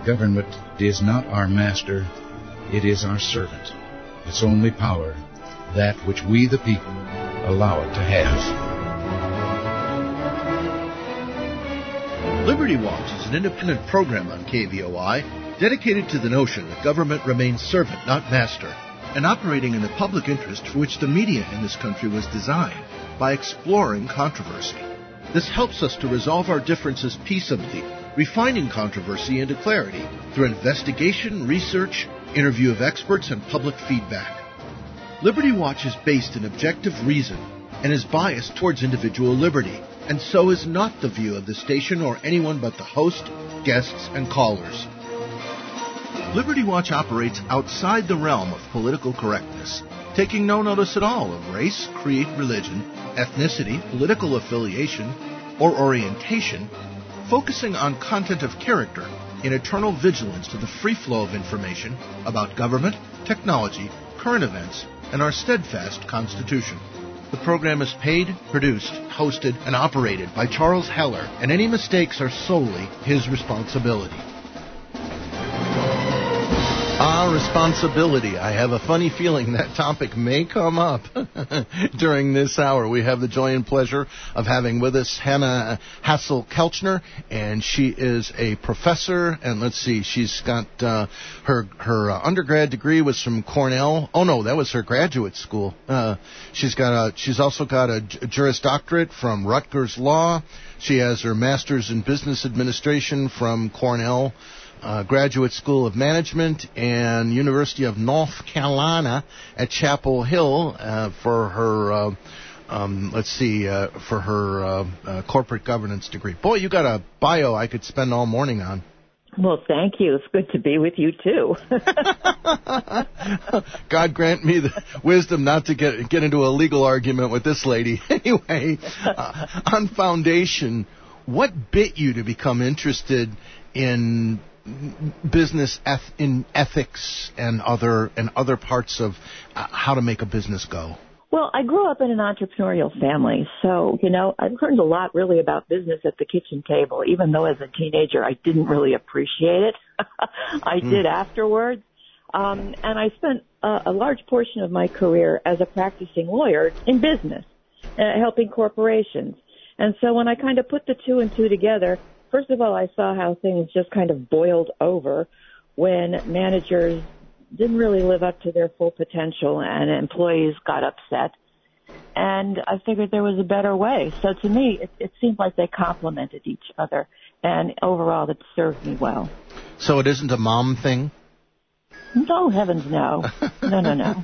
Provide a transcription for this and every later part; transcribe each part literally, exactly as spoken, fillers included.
government is not our master, it is our servant. Its only power, that which we the people allow it to have. Liberty Watch is an independent program on K V O I dedicated to the notion that government remains servant, not master, and operating in the public interest for which the media in this country was designed, by exploring controversy. This helps us to resolve our differences peaceably, refining controversy into clarity through investigation, research, interview of experts, and public feedback. Liberty Watch is based in objective reason and is biased towards individual liberty, and so is not the view of the station or anyone but the host, guests, and callers. Liberty Watch operates outside the realm of political correctness, taking no notice at all of race, creed, religion, ethnicity, political affiliation, or orientation, focusing on content of character in eternal vigilance to the free flow of information about government, technology, current events, and our steadfast Constitution. The program is paid, produced, hosted, and operated by Charles Heller, and any mistakes are solely his responsibility. Ah, responsibility. I have a funny feeling that topic may come up during this hour. We have the joy and pleasure of having with us Hannah Hassel-Kelchner, and she is a professor, and let's see, she's got uh, her her uh, undergrad degree was from Cornell. Oh, no, that was her graduate school. Uh, she's got a, she's also got a, a Juris Doctorate from Rutgers Law. She has her master's in business administration from Cornell Uh, Graduate School of Management, and University of North Carolina at Chapel Hill uh, for her, uh, um, let's see, uh, for her uh, uh, corporate governance degree. Boy, you got a bio I could spend all morning on. Well, thank you. It's good to be with you, too. God grant me the wisdom not to get get into a legal argument with this lady. Anyway, uh, on foundation, what bit you to become interested in business eth- in ethics and other and other parts of uh, how to make a business go? Well, I grew up in an entrepreneurial family, so, you know, I've learned a lot really about business at the kitchen table, even though as a teenager I didn't really appreciate it. I mm. did afterwards. Um, and I spent uh, a large portion of my career as a practicing lawyer in business, uh, helping corporations. And so when I kind of put the two and two together, first of all, I saw how things just kind of boiled over when managers didn't really live up to their full potential and employees got upset. And I figured there was a better way. So to me, it, it seemed like they complemented each other. And overall, it served me well. So it isn't a mom thing? No, heavens no. No, no, no.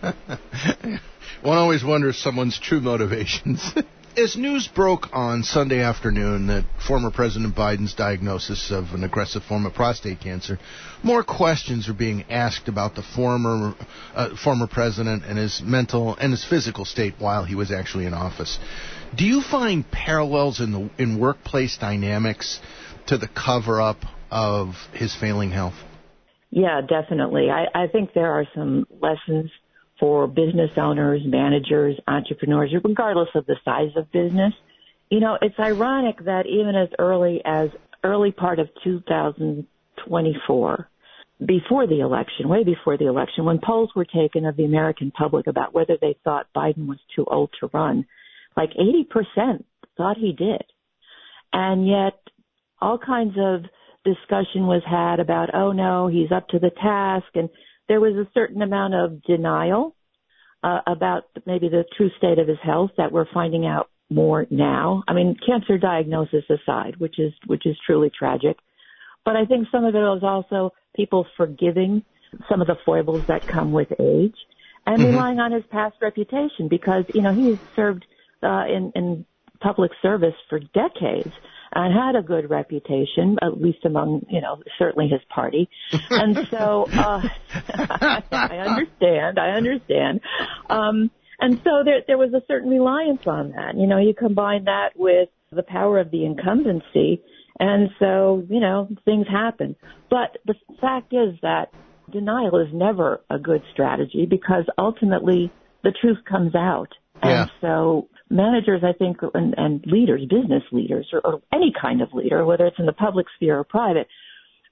One always wonders someone's true motivations. As news broke on Sunday afternoon that former President Biden's diagnosis of an aggressive form of prostate cancer, more questions are being asked about the former uh, former president and his mental and his physical state while he was actually in office. Do you find parallels in the in workplace dynamics to the cover-up of his failing health? Yeah, definitely. I, I think there are some lessons for business owners, managers, entrepreneurs, regardless of the size of business. You know, it's ironic that even as early as early part of two thousand twenty-four, before the election, way before the election, when polls were taken of the American public about whether they thought Biden was too old to run, like eighty percent thought he did. And yet all kinds of discussion was had about, oh, no, he's up to the task, and there was a certain amount of denial uh, about maybe the true state of his health that we're finding out more now. I mean, cancer diagnosis aside, which is which is truly tragic. But I think some of it was also people forgiving some of the foibles that come with age and mm-hmm. relying on his past reputation because, you know, he served uh, in, in public service for decades and had a good reputation, at least among, you know, certainly his party. And so, uh, I understand, I understand. Um, and so there, there was a certain reliance on that. You know, you combine that with the power of the incumbency, and so, you know, things happen. But the fact is that denial is never a good strategy because ultimately the truth comes out. Yeah. And so managers, I think, and, and leaders, business leaders, or, or any kind of leader, whether it's in the public sphere or private,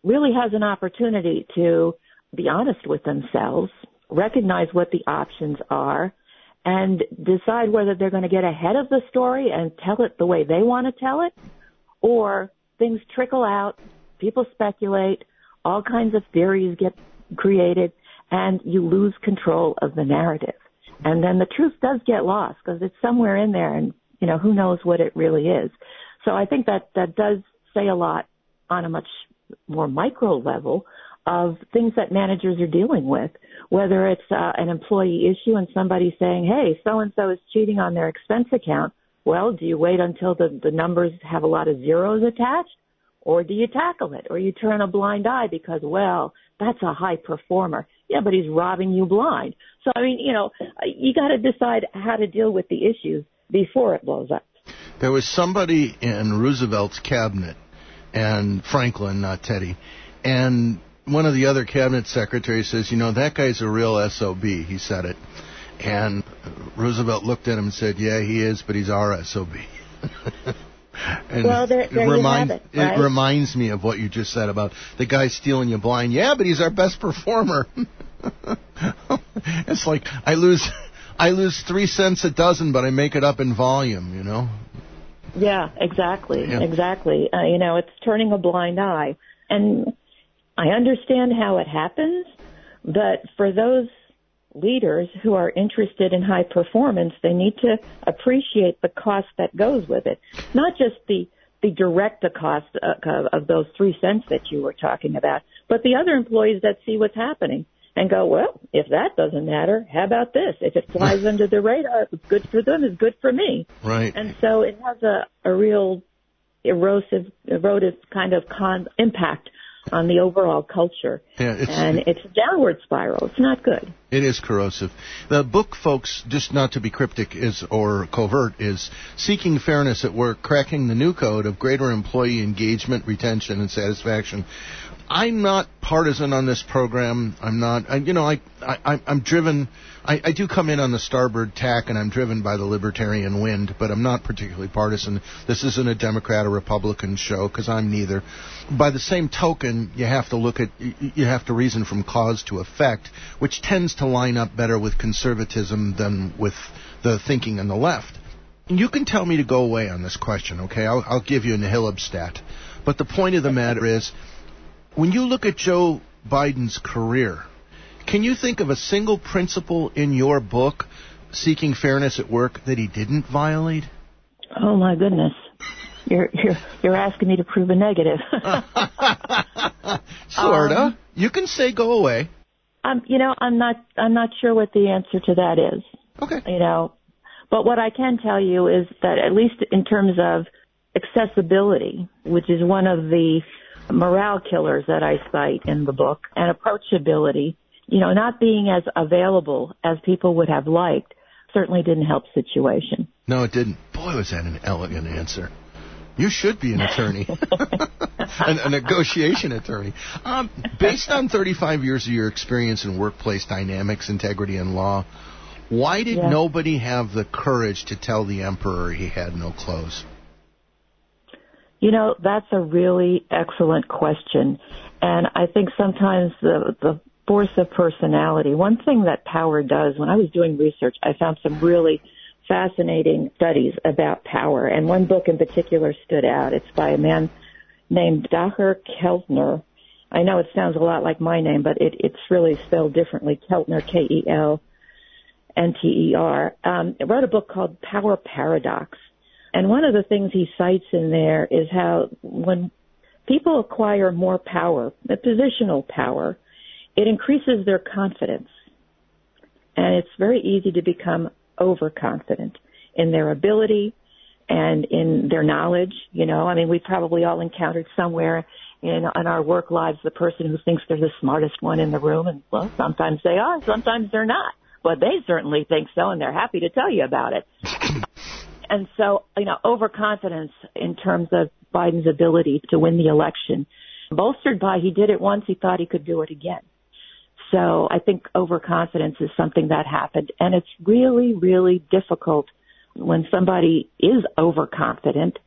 really has an opportunity to be honest with themselves, recognize what the options are, and decide whether they're going to get ahead of the story and tell it the way they want to tell it, or things trickle out, people speculate, all kinds of theories get created, and you lose control of the narrative. And then the truth does get lost because it's somewhere in there, and, you know, who knows what it really is. So I think that that does say a lot on a much more micro level of things that managers are dealing with, whether it's uh, an employee issue and somebody saying, hey, so-and-so is cheating on their expense account. Well, do you wait until the, the numbers have a lot of zeros attached, or do you tackle it, or you turn a blind eye because, well, that's a high performer. Yeah, but he's robbing you blind. So, I mean, you know, you got to decide how to deal with the issues before it blows up. There was somebody in Roosevelt's cabinet, and Franklin, not Teddy, and one of the other cabinet secretaries says, you know, that guy's a real S O B. He said it. And Roosevelt looked at him and said, yeah, he is, but he's our S O B. And well, there, there it, remind, you have it, right? It reminds me of what you just said about the guy stealing you blind. Yeah, but he's our best performer. It's like I lose, I lose three cents a dozen, but I make it up in volume. You know. Yeah, exactly, yeah. exactly. Uh, you know, it's turning a blind eye, and I understand how it happens, but for those leaders who are interested in high performance, they need to appreciate the cost that goes with it, not just the the direct cost of, of those three cents that you were talking about, but the other employees that see what's happening and go, well, if that doesn't matter, how about this? If it flies under the radar, it's good for them, it's good for me. Right. And so it has a, a real erosive, erodive kind of con- impact on the overall culture. Yeah, it's, and it's a downward spiral. It's not good. It is corrosive. The book, folks, just not to be cryptic is or covert, is Seeking Fairness at Work, Cracking the New Code of Greater Employee Engagement, Retention, and Satisfaction. I'm not partisan on this program. I'm not, I, you know, I, I, I'm driven, I, I do come in on the starboard tack, and I'm driven by the libertarian wind, but I'm not particularly partisan. This isn't a Democrat or Republican show, because I'm neither. By the same token, you have to look at, you have to reason from cause to effect, which tends to line up better with conservatism than with the thinking on the left. You can tell me to go away on this question, okay? I'll, I'll give you a nihilib stat. But the point of the matter is, when you look at Joe Biden's career, can you think of a single principle in your book, Seeking Fairness at Work, that he didn't violate? Oh, my goodness. You're you're, you're asking me to prove a negative. Sorta. Um, you can say go away. Um, you know, I'm not I'm not sure what the answer to that is. Okay. You know, but what I can tell you is that at least in terms of accessibility, which is one of the morale killers that I cite in the book, and approachability, you know, not being as available as people would have liked certainly didn't help situation. No, it didn't. Boy, was that an elegant answer. You should be an attorney, a, a negotiation attorney. Um, based on thirty-five years of your experience in workplace dynamics, integrity, and law, why did yeah. nobody have the courage to tell the emperor he had no clothes? You know, that's a really excellent question. And I think sometimes the, the force of personality, one thing that power does, when I was doing research, I found some really fascinating studies about power. And one book in particular stood out. It's by a man named Dacher Keltner. I know it sounds a lot like my name, but it, it's really spelled differently. Keltner, K E L N T E R. Um, it wrote a book called Power Paradox. And one of the things he cites in there is how when people acquire more power, the positional power, it increases their confidence. And it's very easy to become overconfident in their ability and in their knowledge. You know, I mean, we've probably all encountered somewhere in, in our work lives the person who thinks they're the smartest one in the room. And, well, sometimes they are, sometimes they're not. But they certainly think so, and they're happy to tell you about it. And so, you know, overconfidence in terms of Biden's ability to win the election, bolstered by he did it once, he thought he could do it again. So I think overconfidence is something that happened. And it's really, really difficult when somebody is overconfident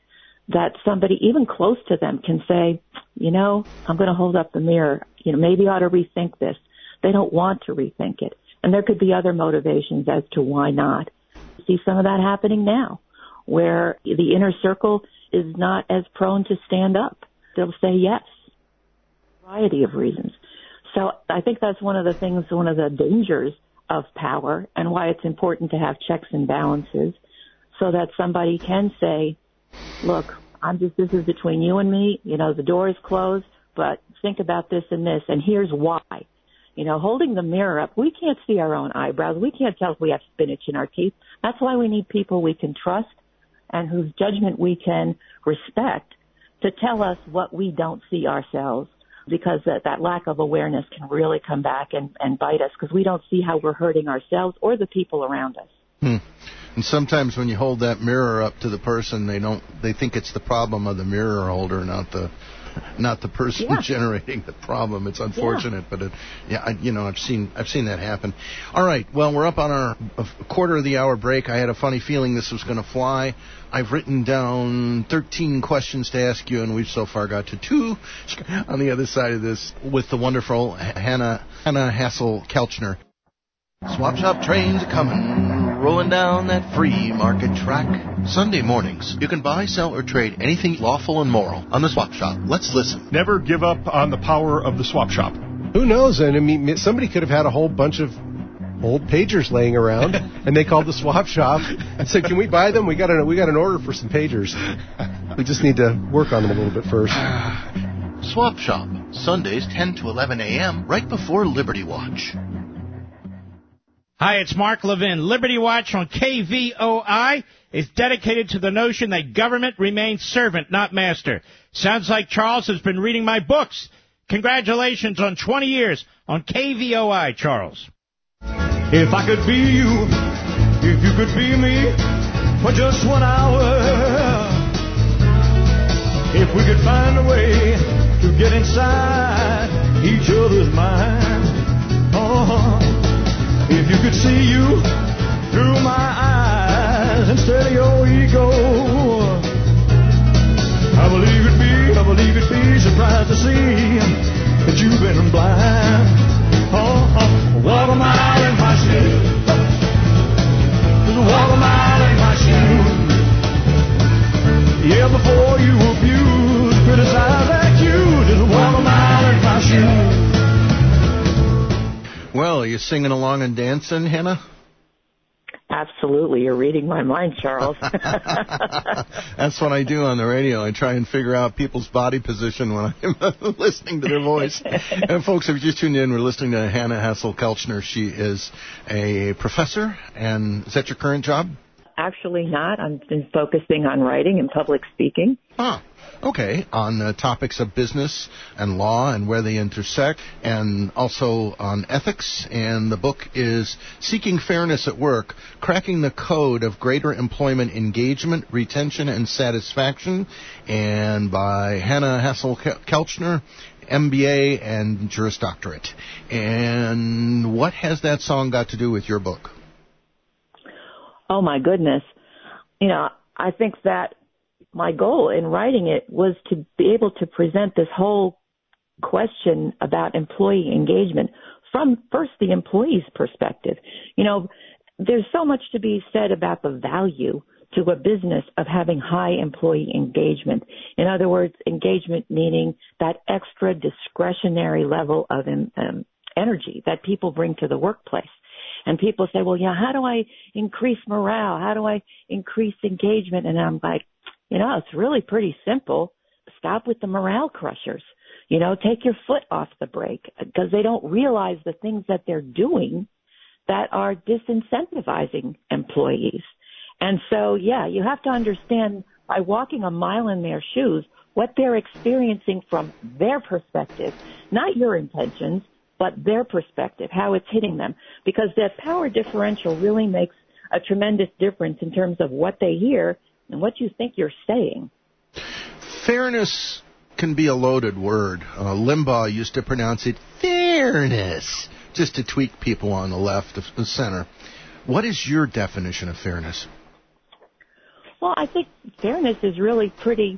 that somebody even close to them can say, you know, I'm going to hold up the mirror. You know, maybe I ought to rethink this. They don't want to rethink it. And there could be other motivations as to why not. See some of that happening now, where the inner circle is not as prone to stand up. They'll say yes. A variety of reasons. So I think that's one of the things, one of the dangers of power, and why it's important to have checks and balances, so that somebody can say, look, I'm just, this is between you and me. You know, the door is closed, but think about this and this, and here's why. You know, holding the mirror up, we can't see our own eyebrows. We can't tell if we have spinach in our teeth. That's why we need people we can trust and whose judgment we can respect to tell us what we don't see ourselves, because that, that lack of awareness can really come back and, and bite us, because we don't see how we're hurting ourselves or the people around us. Hmm. And sometimes when you hold that mirror up to the person, they don't, they think it's the problem of the mirror holder, not the not the person yeah. generating the problem. It's unfortunate, yeah. but it, yeah, I, you know, I've seen I've seen that happen. All right, well, we're up on our a quarter of the hour break. I had a funny feeling this was going to fly. I've written down thirteen questions to ask you, and we've so far got to two on the other side of this with the wonderful Hannah Hannah Hassel-Kelchner. Swap shop trains are coming, rolling down that free market track. Sunday mornings, you can buy, sell, or trade anything lawful and moral on the Swap Shop. Let's listen. Never give up on the power of the Swap Shop. Who knows? And I mean, somebody could have had a whole bunch of old pagers laying around, and they called the Swap Shop and said, "Can we buy them? We got an we got an order for some pagers. We just need to work on them a little bit first." Swap Shop, Sundays ten to eleven a.m. right before Liberty Watch. Hi, it's Mark Levin. Liberty Watch on K V O I is dedicated to the notion that government remains servant, not master. Sounds like Charles has been reading my books. Congratulations on twenty years on K V O I, Charles. If I could be you, if you could be me, for just one hour. If we could find a way to get inside each other's minds. Oh. If you could see you through my eyes instead of your ego, I believe it'd be, I believe it'd be surprised to see that you've been blind. Oh, oh, walk a mile in my shoes, walk a mile in my shoes. Yeah, before you abuse, criticize, accuse, just walk a mile in my shoes. Well, are you singing along and dancing, Hannah? Absolutely. You're reading my mind, Charles. That's what I do on the radio. I try and figure out people's body position when I'm listening to their voice. And folks, if you just tuned in, we're listening to Hannah Hassel-Kelchner. She is a professor. And is that your current job? Actually not. I've been focusing on writing and public speaking. Huh. Okay, on uh, topics of business and law and where they intersect, and also on ethics. And the book is Seeking Fairness at Work, Cracking the Code of Greater Employment Engagement, Retention, and Satisfaction, and by Hannah Hassel-Kelchner, M B A and Juris Doctorate. And what has that song got to do with your book? Oh, my goodness. You know, I think that my goal in writing it was to be able to present this whole question about employee engagement from first the employee's perspective. You know, there's so much to be said about the value to a business of having high employee engagement. In other words, engagement meaning that extra discretionary level of um, energy that people bring to the workplace. And people say, well, yeah, how do I increase morale? How do I increase engagement? And I'm like, you know, it's really pretty simple. Stop with the morale crushers. You know, take your foot off the brake, because they don't realize the things that they're doing that are disincentivizing employees. And so, yeah, you have to understand by walking a mile in their shoes what they're experiencing from their perspective, not your intentions, but their perspective, how it's hitting them. Because that power differential really makes a tremendous difference in terms of what they hear and what you think you're saying. Fairness can be a loaded word. Uh, Limbaugh used to pronounce it fairness, just to tweak people on the left of the center. What is your definition of fairness? Well, I think fairness is really pretty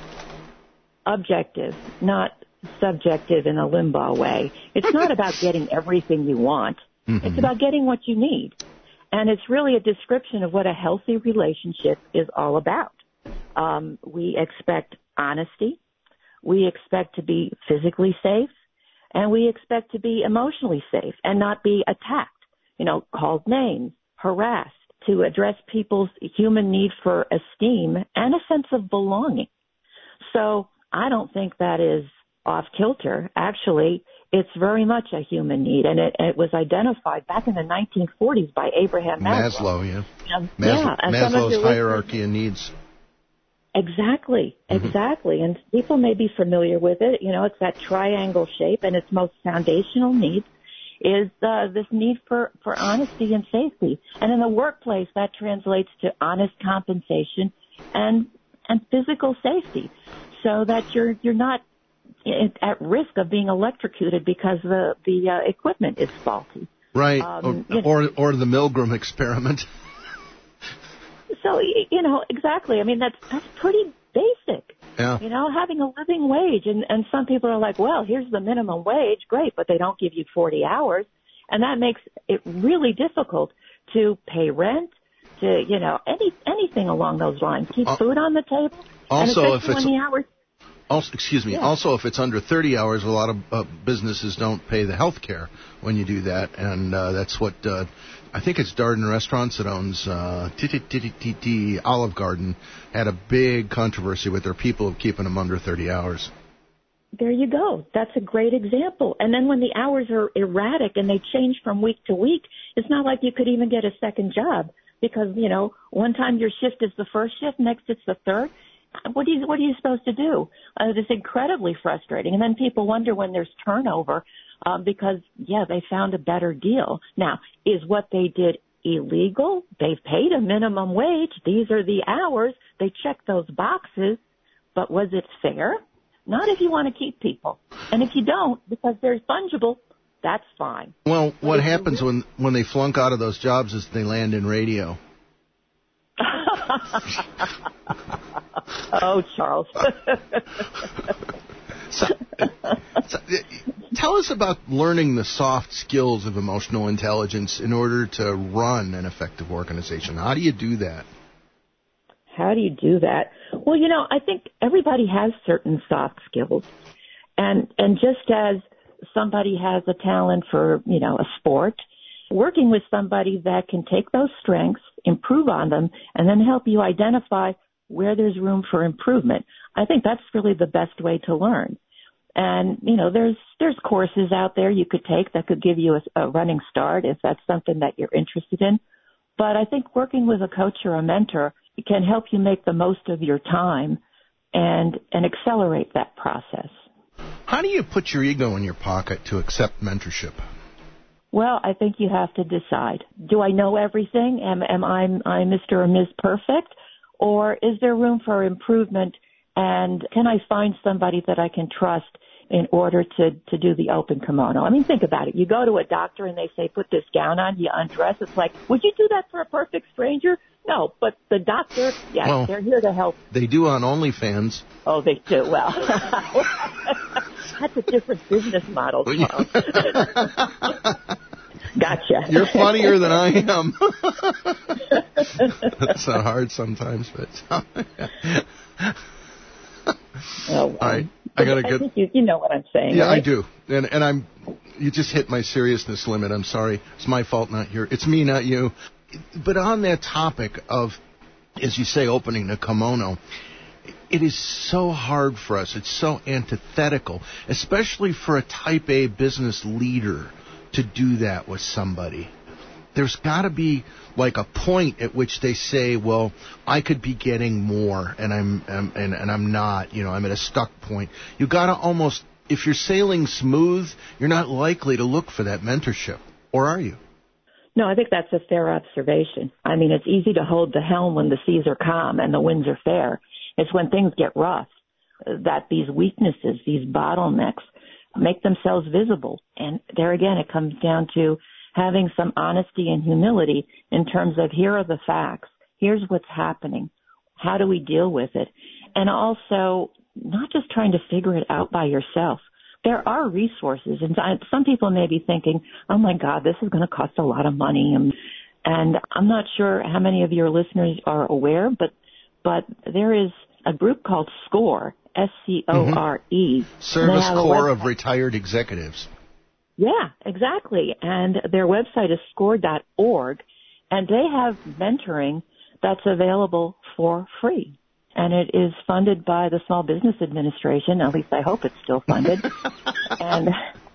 objective, not subjective in a limbo way. It's not about getting everything you want. Mm-hmm. It's about getting what you need. And it's really a description of what a healthy relationship is all about. Um, we expect honesty. We expect to be physically safe. And we expect to be emotionally safe and not be attacked, you know, called names, harassed, to address people's human need for esteem and a sense of belonging. So I don't think that is off kilter. Actually, it's very much a human need, and it, it was identified back in the nineteen forties by Abraham Maslow. Maslow, yeah. Um, Maslow, yeah, and Maslow's hierarchy of needs. Exactly, exactly. Mm-hmm. And people may be familiar with it. You know, it's that triangle shape, and its most foundational need is uh, this need for, for honesty and safety. And in the workplace, that translates to honest compensation and and physical safety, so that you're you're not at risk of being electrocuted because the the uh, equipment is faulty. Right, um, or, or or the Milgram experiment. So you know exactly. I mean that's that's pretty basic. Yeah. You know, having a living wage, and and some people are like, well, here's the minimum wage, great, but they don't give you forty hours, and that makes it really difficult to pay rent, to you know any anything along those lines, keep uh, food on the table. Also, if it's the hours. Also, excuse me. Yeah. Also, if it's under thirty hours, a lot of uh, businesses don't pay the health care when you do that, and uh, that's what uh, I think it's Darden Restaurants that owns uh, Olive Garden had a big controversy with their people of keeping them under thirty hours. There you go. That's a great example. And then when the hours are erratic and they change from week to week, it's not like you could even get a second job because you know one time your shift is the first shift, next it's the third. What are you, what are you supposed to do? Uh, it's incredibly frustrating. And then people wonder when there's turnover um, because, yeah, they found a better deal. Now, is what they did illegal? They've paid a minimum wage. These are the hours. They checked those boxes. But was it fair? Not if you want to keep people. And if you don't, because they're fungible, that's fine. Well, what happens when, when they flunk out of those jobs is they land in radio. Oh, Charles. so, so, tell us about learning the soft skills of emotional intelligence in order to run an effective organization. How do you do that? How do you do that? Well, you know, I think everybody has certain soft skills. And and just as somebody has a talent for, you know, a sport, working with somebody that can take those strengths, improve on them, and then help you identify where there's room for improvement. I think that's really the best way to learn. And, you know, there's there's courses out there you could take that could give you a, a running start if that's something that you're interested in. But I think working with a coach or a mentor can help you make the most of your time and and accelerate that process. How do you put your ego in your pocket to accept mentorship? Well, I think you have to decide. Do I know everything? Am, am I I'm Mister or Miz Perfect? Or is there room for improvement? And can I find somebody that I can trust in order to, to do the open kimono? I mean, think about it. You go to a doctor and they say, put this gown on, you undress. It's like, would you do that for a perfect stranger? No, but the doctor, yes, well, they're here to help. They do on OnlyFans. Oh, they do. Well, that's a different business model, Charles. Gotcha. You're funnier than I am. It's not hard sometimes, but. Oh, um, I, I gotta I get. think you, you know what I'm saying. Yeah, right? I do, and and I'm. You just hit my seriousness limit. I'm sorry. It's my fault, not your. It's me, not you. But on that topic of, as you say, opening the kimono, it is so hard for us. It's so antithetical, especially for a type A business leader to do that with somebody. There's got to be like a point at which they say, well, I could be getting more and I'm, I'm and, and I'm not, you know, I'm at a stuck point. You got to almost, if you're sailing smooth, you're not likely to look for that mentorship, or are you? No, I think that's a fair observation. I mean, it's easy to hold the helm when the seas are calm and the winds are fair. It's when things get rough that these weaknesses, these bottlenecks, make themselves visible. And there again, it comes down to having some honesty and humility in terms of here are the facts. Here's what's happening. How do we deal with it? And also, not just trying to figure it out by yourself. There are resources, and some people may be thinking, oh, my God, this is going to cost a lot of money. And, and I'm not sure how many of your listeners are aware, but but there is a group called SCORE, S C O R E. Mm-hmm. Service Corps of Retired Executives. Yeah, exactly. And their website is score dot org, and they have mentoring that's available for free. And it is funded by the Small Business Administration. At least I hope it's still funded. and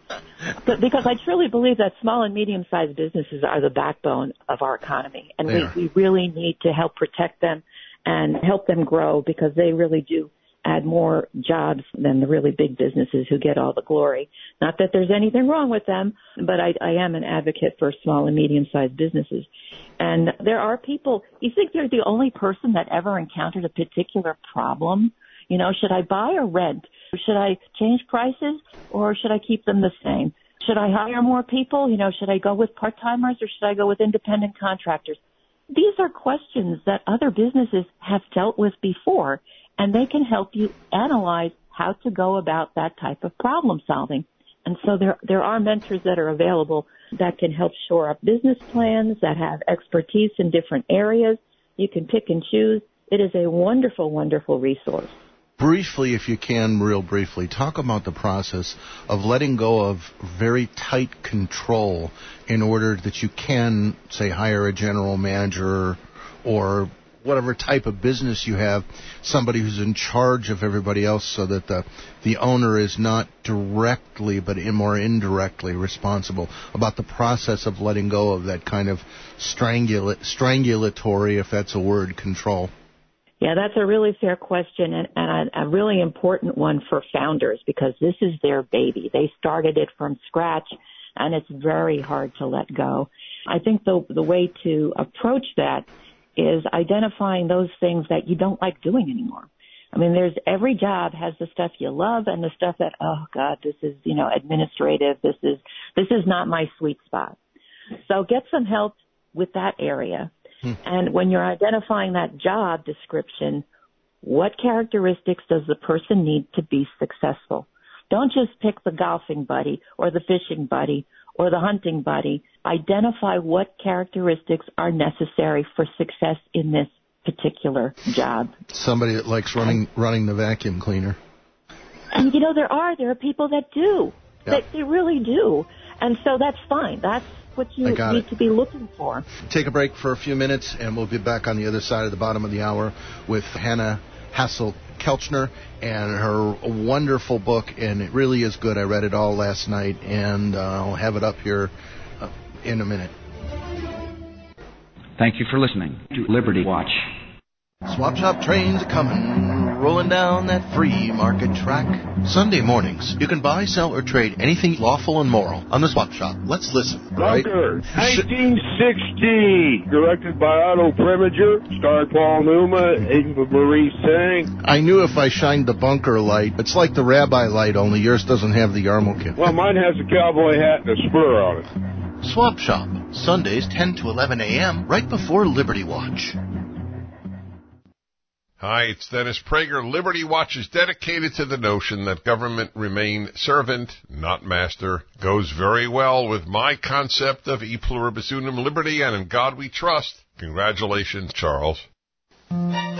but because I truly believe that small and medium-sized businesses are the backbone of our economy. And we, we really need to help protect them and help them grow, because they really do add more jobs than the really big businesses who get all the glory. Not that there's anything wrong with them, but I, I am an advocate for small and medium-sized businesses. And there are people, you think they're the only person that ever encountered a particular problem? You know, should I buy or rent? Should I change prices, or should I keep them the same? Should I hire more people? You know, should I go with part-timers, or should I go with independent contractors? These are questions that other businesses have dealt with before, and they can help you analyze how to go about that type of problem solving. And so there there are mentors that are available that can help shore up business plans, that have expertise in different areas. You can pick and choose. It is a wonderful, wonderful resource. Briefly, if you can, real briefly, talk about the process of letting go of very tight control in order that you can, say, hire a general manager or whatever type of business you have, somebody who's in charge of everybody else, so that the the owner is not directly but in more indirectly responsible, about the process of letting go of that kind of strangula- strangulatory, if that's a word, control. Yeah, that's a really fair question, and, and a, a really important one for founders, because this is their baby. They started it from scratch, and it's very hard to let go. I think the the way to approach that is identifying those things that you don't like doing anymore. I mean, there's every job has the stuff you love and the stuff that, oh God, this is, you know, administrative. This is, this is not my sweet spot. So get some help with that area. Hmm. And when you're identifying that job description, what characteristics does the person need to be successful? Don't just pick the golfing buddy or the fishing buddy or the hunting buddy. Identify what characteristics are necessary for success in this particular job. Somebody that likes running running the vacuum cleaner. And, you know, there are. There are people that do. Yep. That they really do. And so that's fine. That's what you need it. to be looking for. Take a break for a few minutes, and we'll be back on the other side of the bottom of the hour with Hannah Hassel-Kelchner and her wonderful book, and it really is good. I read it all last night, and uh, I'll have it up here uh, in a minute. Thank you for listening to Liberty Watch. Swap Shop trains are coming, rolling down that free market track. Sunday mornings, you can buy, sell, or trade anything lawful and moral on the Swap Shop. Let's listen. Bunker, nineteen sixty, directed by Otto Preminger, starred Paul Newman, Ava Marie Sang. I knew if I shined the bunker light, it's like the rabbi light, only yours doesn't have the yarmulke. Well, mine has a cowboy hat and a spur on it. Swap Shop, Sundays ten to eleven a.m., right before Liberty Watch. Hi, it's Dennis Prager. Liberty Watch is dedicated to the notion that government remain servant, not master. Goes very well with my concept of e pluribus unum liberty, and in God we trust. Congratulations, Charles. She,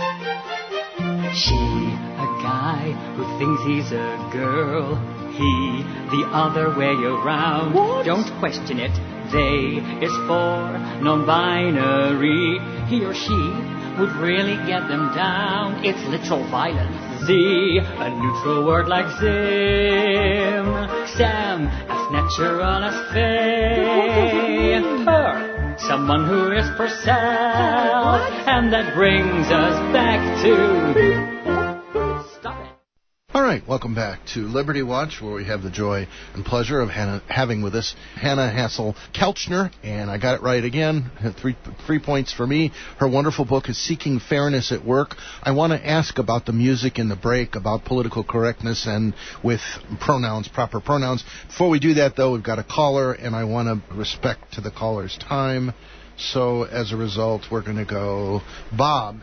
a guy who thinks he's a girl. He, the other way around. What? Don't question it. They is for non-binary. He or she would really get them down. It's literal violence. Z, a neutral word like Zim. Sam, as natural as Faye. Her, someone who is for sale. And that brings us back to... Stop it. All right, welcome back to Liberty Watch, where we have the joy and pleasure of Hannah, having with us Hannah Hassel-Kelchner, and I got it right again, three, three points for me. Her wonderful book is Seeking Fairness at Work. I want to ask about the music in the break, about political correctness and with pronouns, proper pronouns. Before we do that, though, we've got a caller, and I want to respect to the caller's time. So, as a result, we're going to go Bob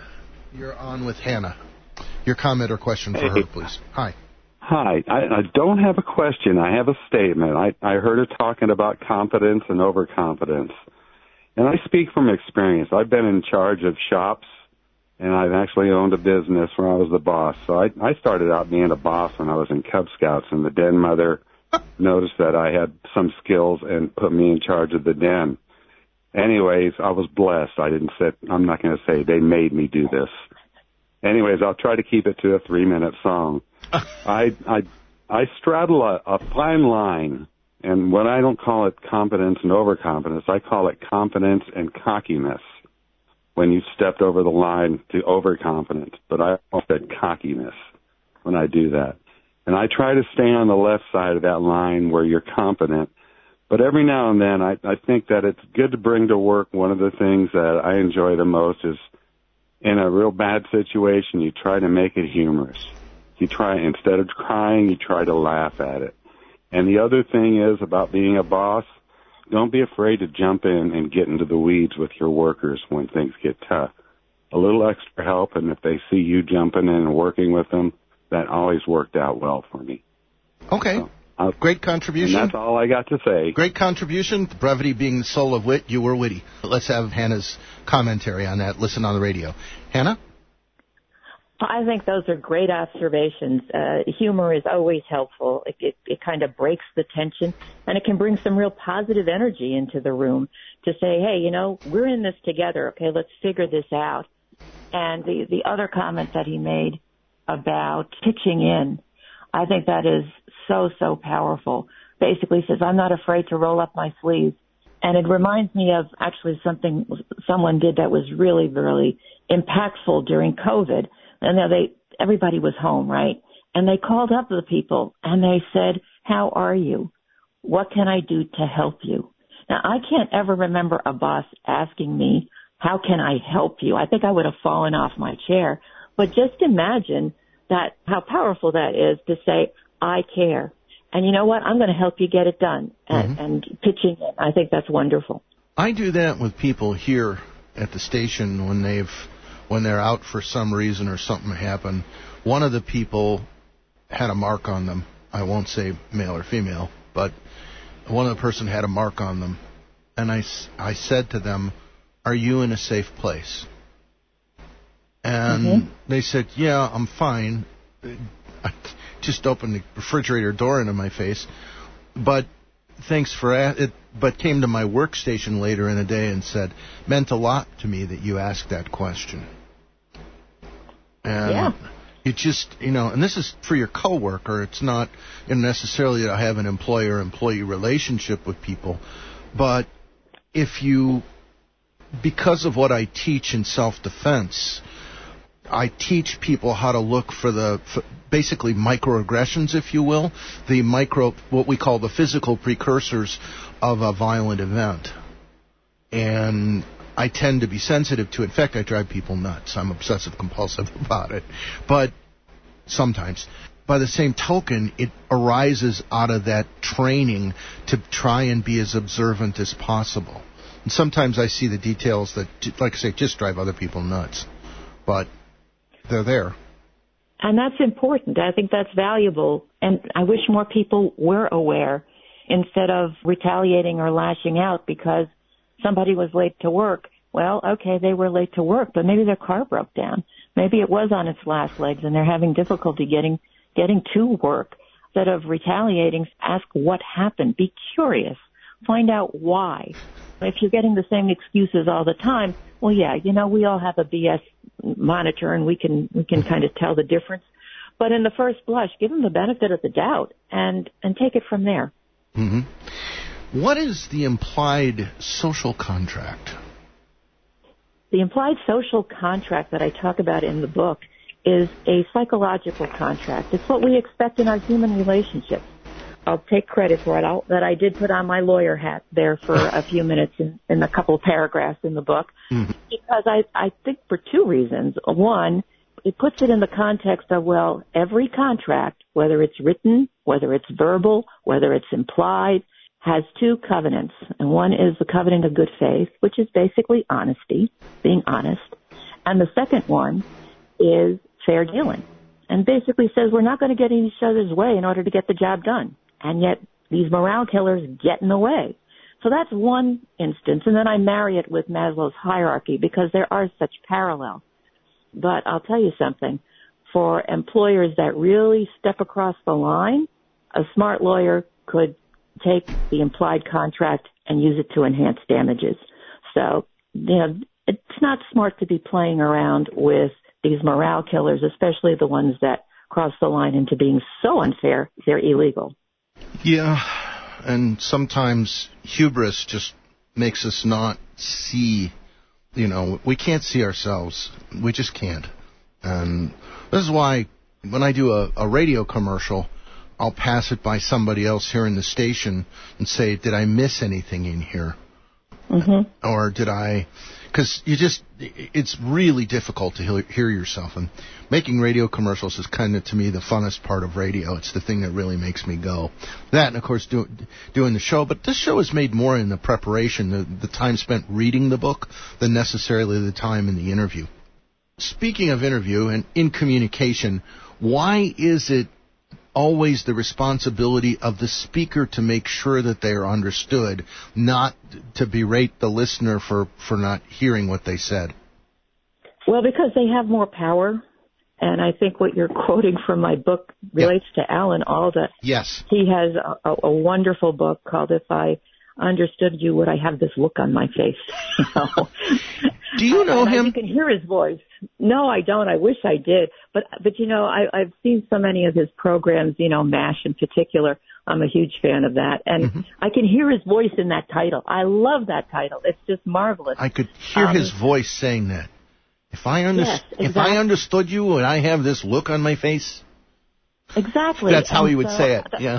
You're on with Hannah. Your comment or question for Hey. her, please. Hi. Hi. I, I don't have a question. I have a statement. I, I heard her talking about competence and overconfidence. And I speak from experience. I've been in charge of shops, and I've actually owned a business where I was the boss. So I, I started out being a boss when I was in Cub Scouts, and the den mother noticed that I had some skills and put me in charge of the den. Anyways, I was blessed. I didn't sit, I'm not going to say they made me do this. Anyways, I'll try to keep it to a three-minute song. I, I, I straddle a, a fine line, and when I don't call it competence and overconfidence, I call it confidence and cockiness. When you stepped over the line to overconfidence, but I also said cockiness when I do that. And I try to stay on the left side of that line where you're confident. But every now and then, I, I think that it's good to bring to work. One of the things that I enjoy the most is in a real bad situation, you try to make it humorous. You try, instead of crying, you try to laugh at it. And the other thing is about being a boss, don't be afraid to jump in and get into the weeds with your workers when things get tough. A little extra help, and if they see you jumping in and working with them, that always worked out well for me. Okay. So, uh, Great contribution. And that's all I got to say. Great contribution. Brevity being the soul of wit. You were witty. Let's have Hannah's commentary on that. Listen on the radio. Hannah? I think those are great observations. Uh, humor is always helpful. It, it, it kind of breaks the tension, and it can bring some real positive energy into the room to say, hey, you know, we're in this together. Okay, let's figure this out. And the, the other comment that he made about pitching in, I think that is so, so powerful. Basically says, I'm not afraid to roll up my sleeves. And it reminds me of actually something someone did that was really, really impactful during COVID. And they, everybody was home, right? And they called up the people and they said, how are you? What can I do to help you? Now, I can't ever remember a boss asking me, how can I help you? I think I would have fallen off my chair. But just imagine that, how powerful that is to say, I care. And you know what? I'm going to help you get it done. And, mm-hmm. and pitching it, I think that's wonderful. I do that with people here at the station when they've when they're out for some reason or something happened. One of the people had a mark on them. I won't say male or female, but one of the person had a mark on them. And I, I said to them, are you in a safe place? And mm-hmm. they said, yeah, I'm fine. I just opened the refrigerator door into my face. But thanks for it. But came to my workstation later in the day and said, meant a lot to me that you asked that question. And yeah. you just, you know, and this is for your coworker. It's not necessarily that I have an employer-employee relationship with people. But if you, because of what I teach in self-defense, I teach people how to look for the, for basically microaggressions, if you will, the micro, what we call the physical precursors of a violent event. And I tend to be sensitive to it. In fact, I drive people nuts. I'm obsessive-compulsive about it. But sometimes. By the same token, it arises out of that training to try and be as observant as possible. And sometimes I see the details that, like I say, just drive other people nuts. But they're there. And that's important. I think that's valuable. And I wish more people were aware instead of retaliating or lashing out because somebody was late to work. Well, okay, they were late to work, but maybe their car broke down. Maybe it was on its last legs and they're having difficulty getting getting to work. Instead of retaliating, ask what happened. Be curious. Find out why. If you're getting the same excuses all the time, well, yeah, you know, we all have a B S monitor and we can we can kind of tell the difference. But in the first blush, give them the benefit of the doubt and, and take it from there. Mm-hmm. What is the implied social contract? The implied social contract that I talk about in the book is a psychological contract. It's what we expect in our human relationships. I'll take credit for it, I'll, that I did put on my lawyer hat there for a few minutes in, in a couple of paragraphs in the book, mm-hmm. because I, I think for two reasons. One, it puts it in the context of, well, every contract, whether it's written, whether it's verbal, whether it's implied, has two covenants. And one is the covenant of good faith, which is basically honesty, being honest. And the second one is fair dealing, and basically says we're not going to get in each other's way in order to get the job done. And yet these morale killers get in the way. So that's one instance. And then I marry it with Maslow's hierarchy because there are such parallels. But I'll tell you something. For employers that really step across the line, a smart lawyer could take the implied contract and use it to enhance damages. So, you know, it's not smart to be playing around with these morale killers, especially the ones that cross the line into being so unfair they're illegal. Yeah, and sometimes hubris just makes us not see, you know, we can't see ourselves. We just can't. And this is why when I do a, a radio commercial, I'll pass it by somebody else here in the station and say, did I miss anything in here? Mm-hmm. Or did I... Because you just, it's really difficult to hear yourself. And making radio commercials is kind of, to me, the funnest part of radio. It's the thing that really makes me go. That, and of course, do, doing the show. But this show is made more in the preparation, the, the time spent reading the book, than necessarily the time in the interview. Speaking of interview and in communication, why is it always the responsibility of the speaker to make sure that they are understood, not to berate the listener for, for not hearing what they said? Well, because they have more power, and I think what you're quoting from my book relates yeah. to Alan Alda. Yes. He has a, a wonderful book called If I Understood You, Would I Have This Look on My Face? You know? Do you know and him? I, you can hear his voice. No, I don't. I wish I did. But, but you know, I, I've seen so many of his programs, you know, MASH in particular. I'm a huge fan of that. And mm-hmm. I can hear his voice in that title. I love that title. It's just marvelous. I could hear um, his voice saying that. If I, under- yes, exactly. if I understood you, would I have this look on my face? Exactly. That's how and he would so, say it, yeah.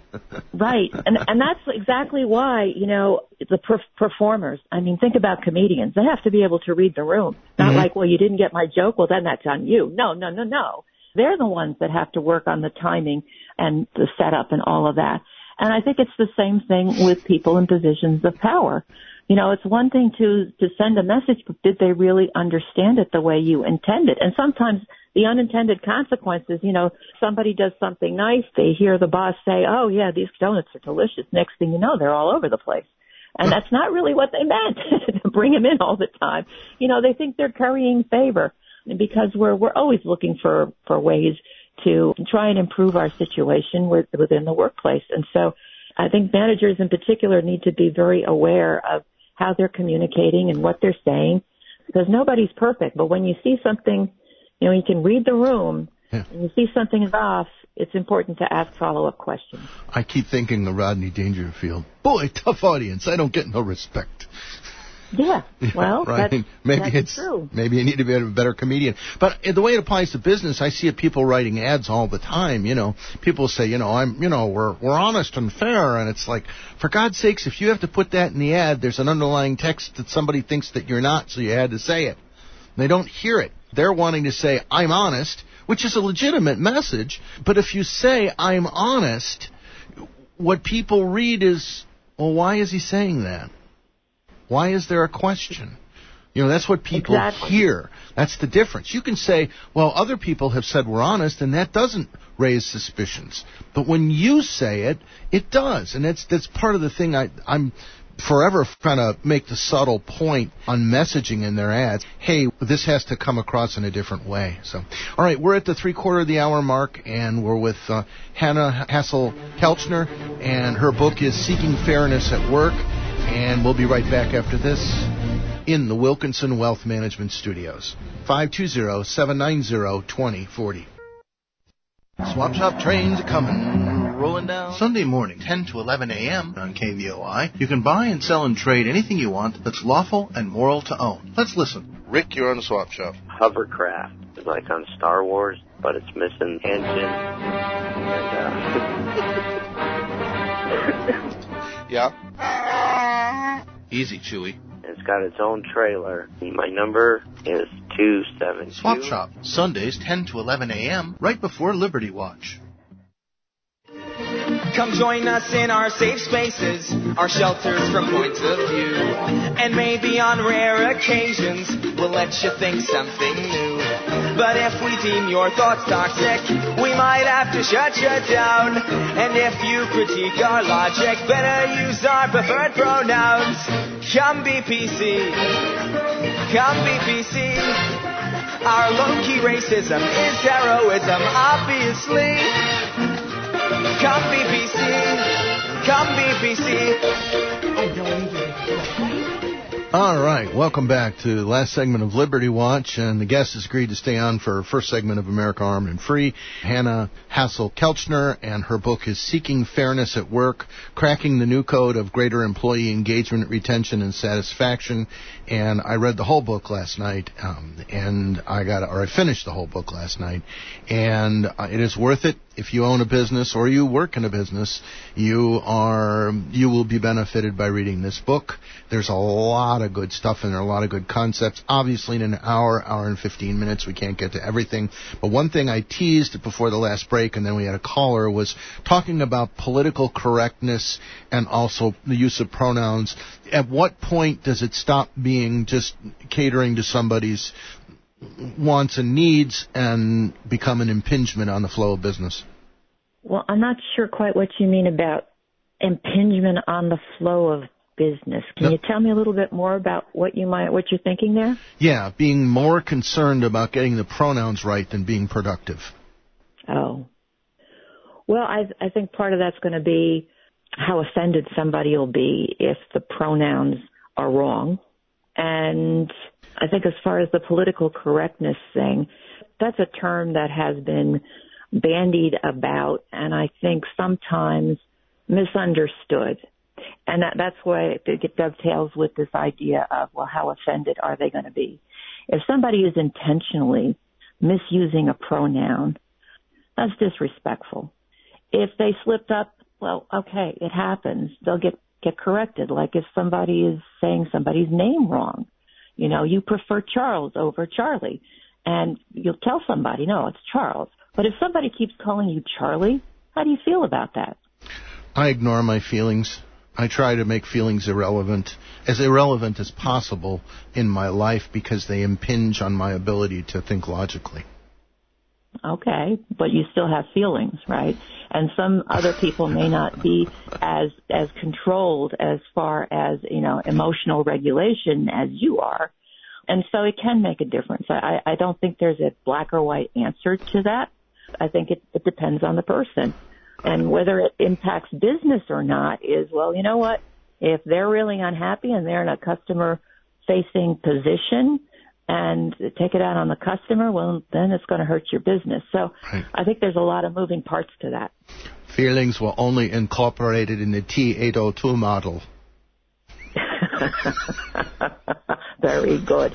Right. And and that's exactly why, you know, the per- performers, I mean, think about comedians. They have to be able to read the room. Not mm-hmm. like, well, you didn't get my joke, well, then that's on you. No, no, no, no. They're the ones that have to work on the timing and the setup and all of that. And I think it's the same thing with people in positions of power. You know, it's one thing to, to send a message, but did they really understand it the way you intended? And sometimes the unintended consequences, you know, somebody does something nice, they hear the boss say, oh, yeah, these donuts are delicious. Next thing you know, they're all over the place. And that's not really what they meant, to bring them in all the time. You know, they think they're currying favor because we're we're always looking for, for ways to try and improve our situation with, within the workplace. And so I think managers in particular need to be very aware of how they're communicating and what they're saying, because nobody's perfect. But when you see something, you know, you can read the room, yeah. and you see something is off, it's important to ask follow-up questions. I keep thinking of Rodney Dangerfield. Boy, tough audience. I don't get no respect. Yeah, well, right? that's, maybe that's it's, true. Maybe you need to be a better comedian. But the way it applies to business, I see people writing ads all the time. You know, people say, you know, I'm, you know, we're we're honest and fair, and it's like, for God's sakes, if you have to put that in the ad, there's an underlying text that somebody thinks that you're not, so you had to say it. They don't hear it. They're wanting to say, I'm honest, which is a legitimate message. But if you say, I'm honest, what people read is, well, why is he saying that? Why is there a question? You know, that's what people exactly. hear. That's the difference. You can say, well, other people have said we're honest, and that doesn't raise suspicions. But when you say it, it does. And that's that's part of the thing I, I'm forever trying to make the subtle point on messaging in their ads. Hey, this has to come across in a different way. So, all right, we're at the three-quarter of the hour mark, and we're with uh, Hannah Hassel-Kelchner, and her book is Seeking Fairness at Work. And we'll be right back after this in the Wilkinson Wealth Management Studios. five two zero, seven nine zero, two zero four zero. Swap Shop trains are coming, rolling down. Sunday morning, ten to eleven a.m. on K V O I. You can buy and sell and trade anything you want that's lawful and moral to own. Let's listen. Rick, you're on the Swap Shop. Hovercraft. It's like on Star Wars, but it's missing engine. And, uh... yeah. Easy, Chewy. It's got its own trailer. My number is two seven two. Swap Shop, Sundays ten to eleven a.m. right before Liberty Watch. Come join us in our safe spaces, our shelters from points of view. And maybe on rare occasions, we'll let you think something new. But if we deem your thoughts toxic, we might have to shut you down. And if you critique our logic, better use our preferred pronouns. Come be P C. Come be P C. Our low-key racism is heroism, obviously. Come be P C. Come be P C. All right, welcome back to the last segment of Liberty Watch, and the guest has agreed to stay on for first segment of America Armed and Free, Hannah Hassel-Kelchner, and her book is Seeking Fairness at Work, Cracking the New Code of Greater Employee Engagement, Retention, and Satisfaction. And I read the whole book last night, um, and I got, or I finished the whole book last night, and uh, it is worth it. If you own a business or you work in a business, you are you will be benefited by reading this book. There's a lot of good stuff in there, a lot of good concepts. Obviously, in an hour, hour and fifteen minutes, we can't get to everything. But one thing I teased before the last break, and then we had a caller, was talking about political correctness and also the use of pronouns. At what point does it stop being just catering to somebody's wants and needs and become an impingement on the flow of business? Well, I'm not sure quite what you mean about impingement on the flow of business. Can no. you tell me a little bit more about what you might, what you're thinking there? Yeah, being more concerned about getting the pronouns right than being productive. Oh. Well, I, I think part of that's going to be how offended somebody will be if the pronouns are wrong. And I think as far as the political correctness thing, that's a term that has been bandied about and I think sometimes misunderstood. And that, that's why it dovetails with this idea of, well, how offended are they going to be? If somebody is intentionally misusing a pronoun, that's disrespectful. If they slipped up, well, okay, it happens. They'll get, get corrected. Like if somebody is saying somebody's name wrong. You know, you prefer Charles over Charlie. And you'll tell somebody, no, it's Charles. But if somebody keeps calling you Charlie, how do you feel about that? I ignore my feelings. I try to make feelings irrelevant, as irrelevant as possible in my life because they impinge on my ability to think logically. Okay, but you still have feelings, right? And some other people may not be as as controlled as far as, you know, emotional regulation as you are. And so it can make a difference. I, I don't think there's a black or white answer to that. I think it, it depends on the person. And whether it impacts business or not is, well, you know what? If they're really unhappy and they're in a customer-facing position and take it out on the customer, well, then it's going to hurt your business. So right. I think there's a lot of moving parts to that. Feelings were only incorporated in the T eight oh two model. Very good.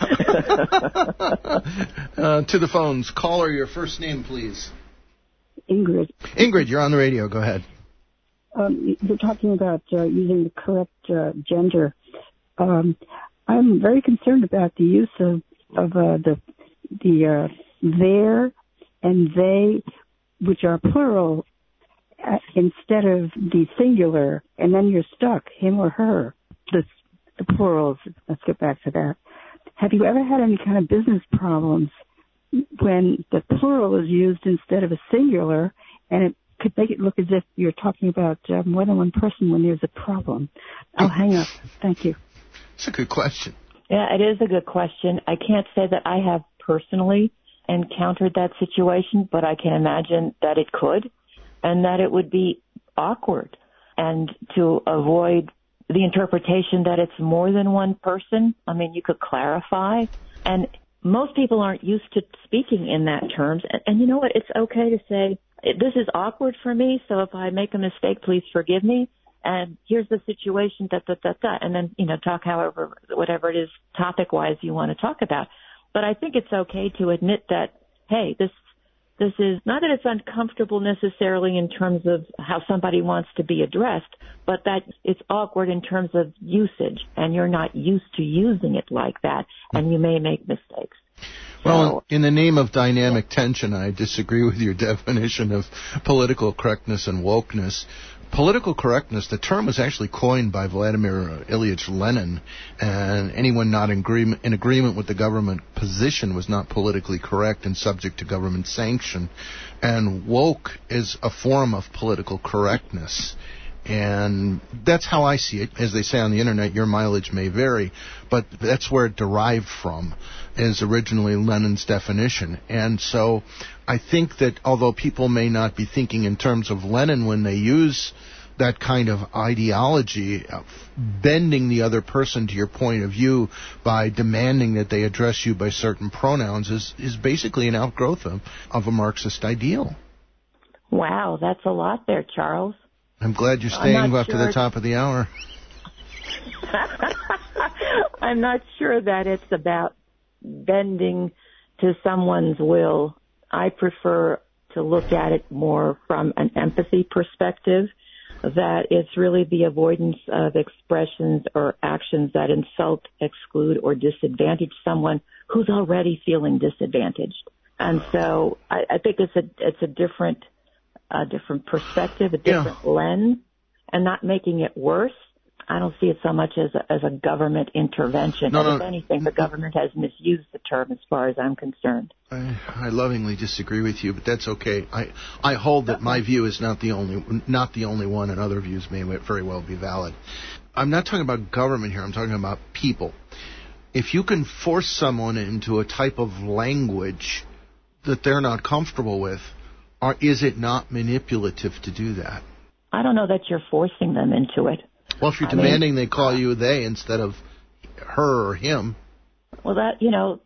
uh, to the phones. Caller, your first name, please. Ingrid. Ingrid, you're on the radio. Go ahead. Um, you're talking about uh, using the correct uh, gender. Um, I'm very concerned about the use of, of uh, the the uh, their and they, which are plural, uh, instead of the singular, and then you're stuck, him or her. The, the plurals. Let's get back to that. Have you ever had any kind of business problems when the plural is used instead of a singular, and it could make it look as if you're talking about uh, more than one person when there's a problem? I'll hang up. Thank you. It's a good question. Yeah, it is a good question. I can't say that I have personally encountered that situation, but I can imagine that it could, and that it would be awkward. And to avoid the interpretation that it's more than one person, I mean, you could clarify. And most people aren't used to speaking in that terms. And, and you know what? It's okay to say, this is awkward for me, so if I make a mistake, please forgive me. And here's the situation, da, da, da, da. And then, you know, talk however, whatever it is topic-wise you want to talk about. But I think it's okay to admit that, hey, this this is not that it's uncomfortable necessarily in terms of how somebody wants to be addressed, but that it's awkward in terms of usage, and you're not used to using it like that, and you may make mistakes. Well, in the name of dynamic tension, I disagree with your definition of political correctness and wokeness. Political correctness, the term was actually coined by Vladimir Ilyich Lenin, and anyone not in agreement, in agreement with the government position was not politically correct and subject to government sanction. And woke is a form of political correctness. And that's how I see it. As they say on the internet, your mileage may vary, but that's where it derived from, is originally Lenin's definition. And so I think that although people may not be thinking in terms of Lenin when they use that kind of ideology, of bending the other person to your point of view by demanding that they address you by certain pronouns is, is basically an outgrowth of, of a Marxist ideal. Wow, that's a lot there, Charles. I'm glad you're staying up sure. to the top of the hour. I'm not sure that it's about bending to someone's will. I prefer to look at it more from an empathy perspective, that it's really the avoidance of expressions or actions that insult, exclude, or disadvantage someone who's already feeling disadvantaged. And so I, I think it's a it's a different a different perspective, a different yeah. lens, and not making it worse. I don't see it so much as a, as a government intervention. No, and no, if anything, the government has misused the term as far as I'm concerned. I, I lovingly disagree with you, but that's okay. I I hold that my view is not the only not the only one, and other views may very well be valid. I'm not talking about government here. I'm talking about people. If you can force someone into a type of language that they're not comfortable with, or is it not manipulative to do that? I don't know that you're forcing them into it. Well, if you're I demanding mean, they call you they instead of her or him. Well, that, you know,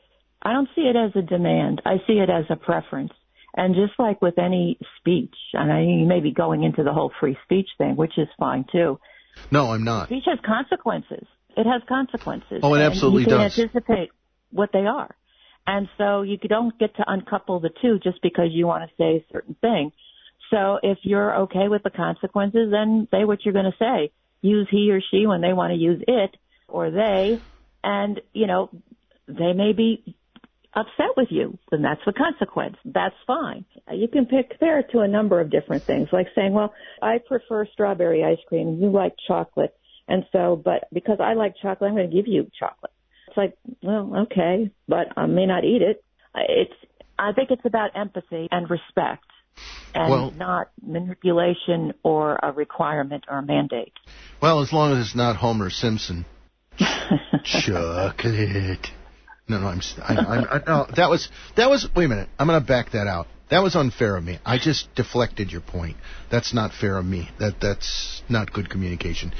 I don't see it as a demand. I see it as a preference. And just like with any speech, and I you may be going into the whole free speech thing, which is fine too. No, I'm not. Speech has consequences. It has consequences. Oh, it absolutely does. You can does. anticipate what they are. And so you don't get to uncouple the two just because you want to say a certain thing. So if you're okay with the consequences, then say what you're going to say. Use he or she when they want to use it or they. And, you know, they may be upset with you. Then that's the consequence. That's fine. You can pick, compare it to a number of different things, like saying, well, I prefer strawberry ice cream and you like chocolate. And so, but because I like chocolate, I'm going to give you chocolate. It's like, well, okay, but I may not eat it. It's, I think it's about empathy and respect, and well, not manipulation or a requirement or a mandate. Well, as long as it's not Homer Simpson. Chocolate. No, no, I'm, I'm, I'm I, no, that was, that was, wait a minute, I'm going to back that out. That was unfair of me. I just deflected your point. That's not fair of me. That, that's not good communication.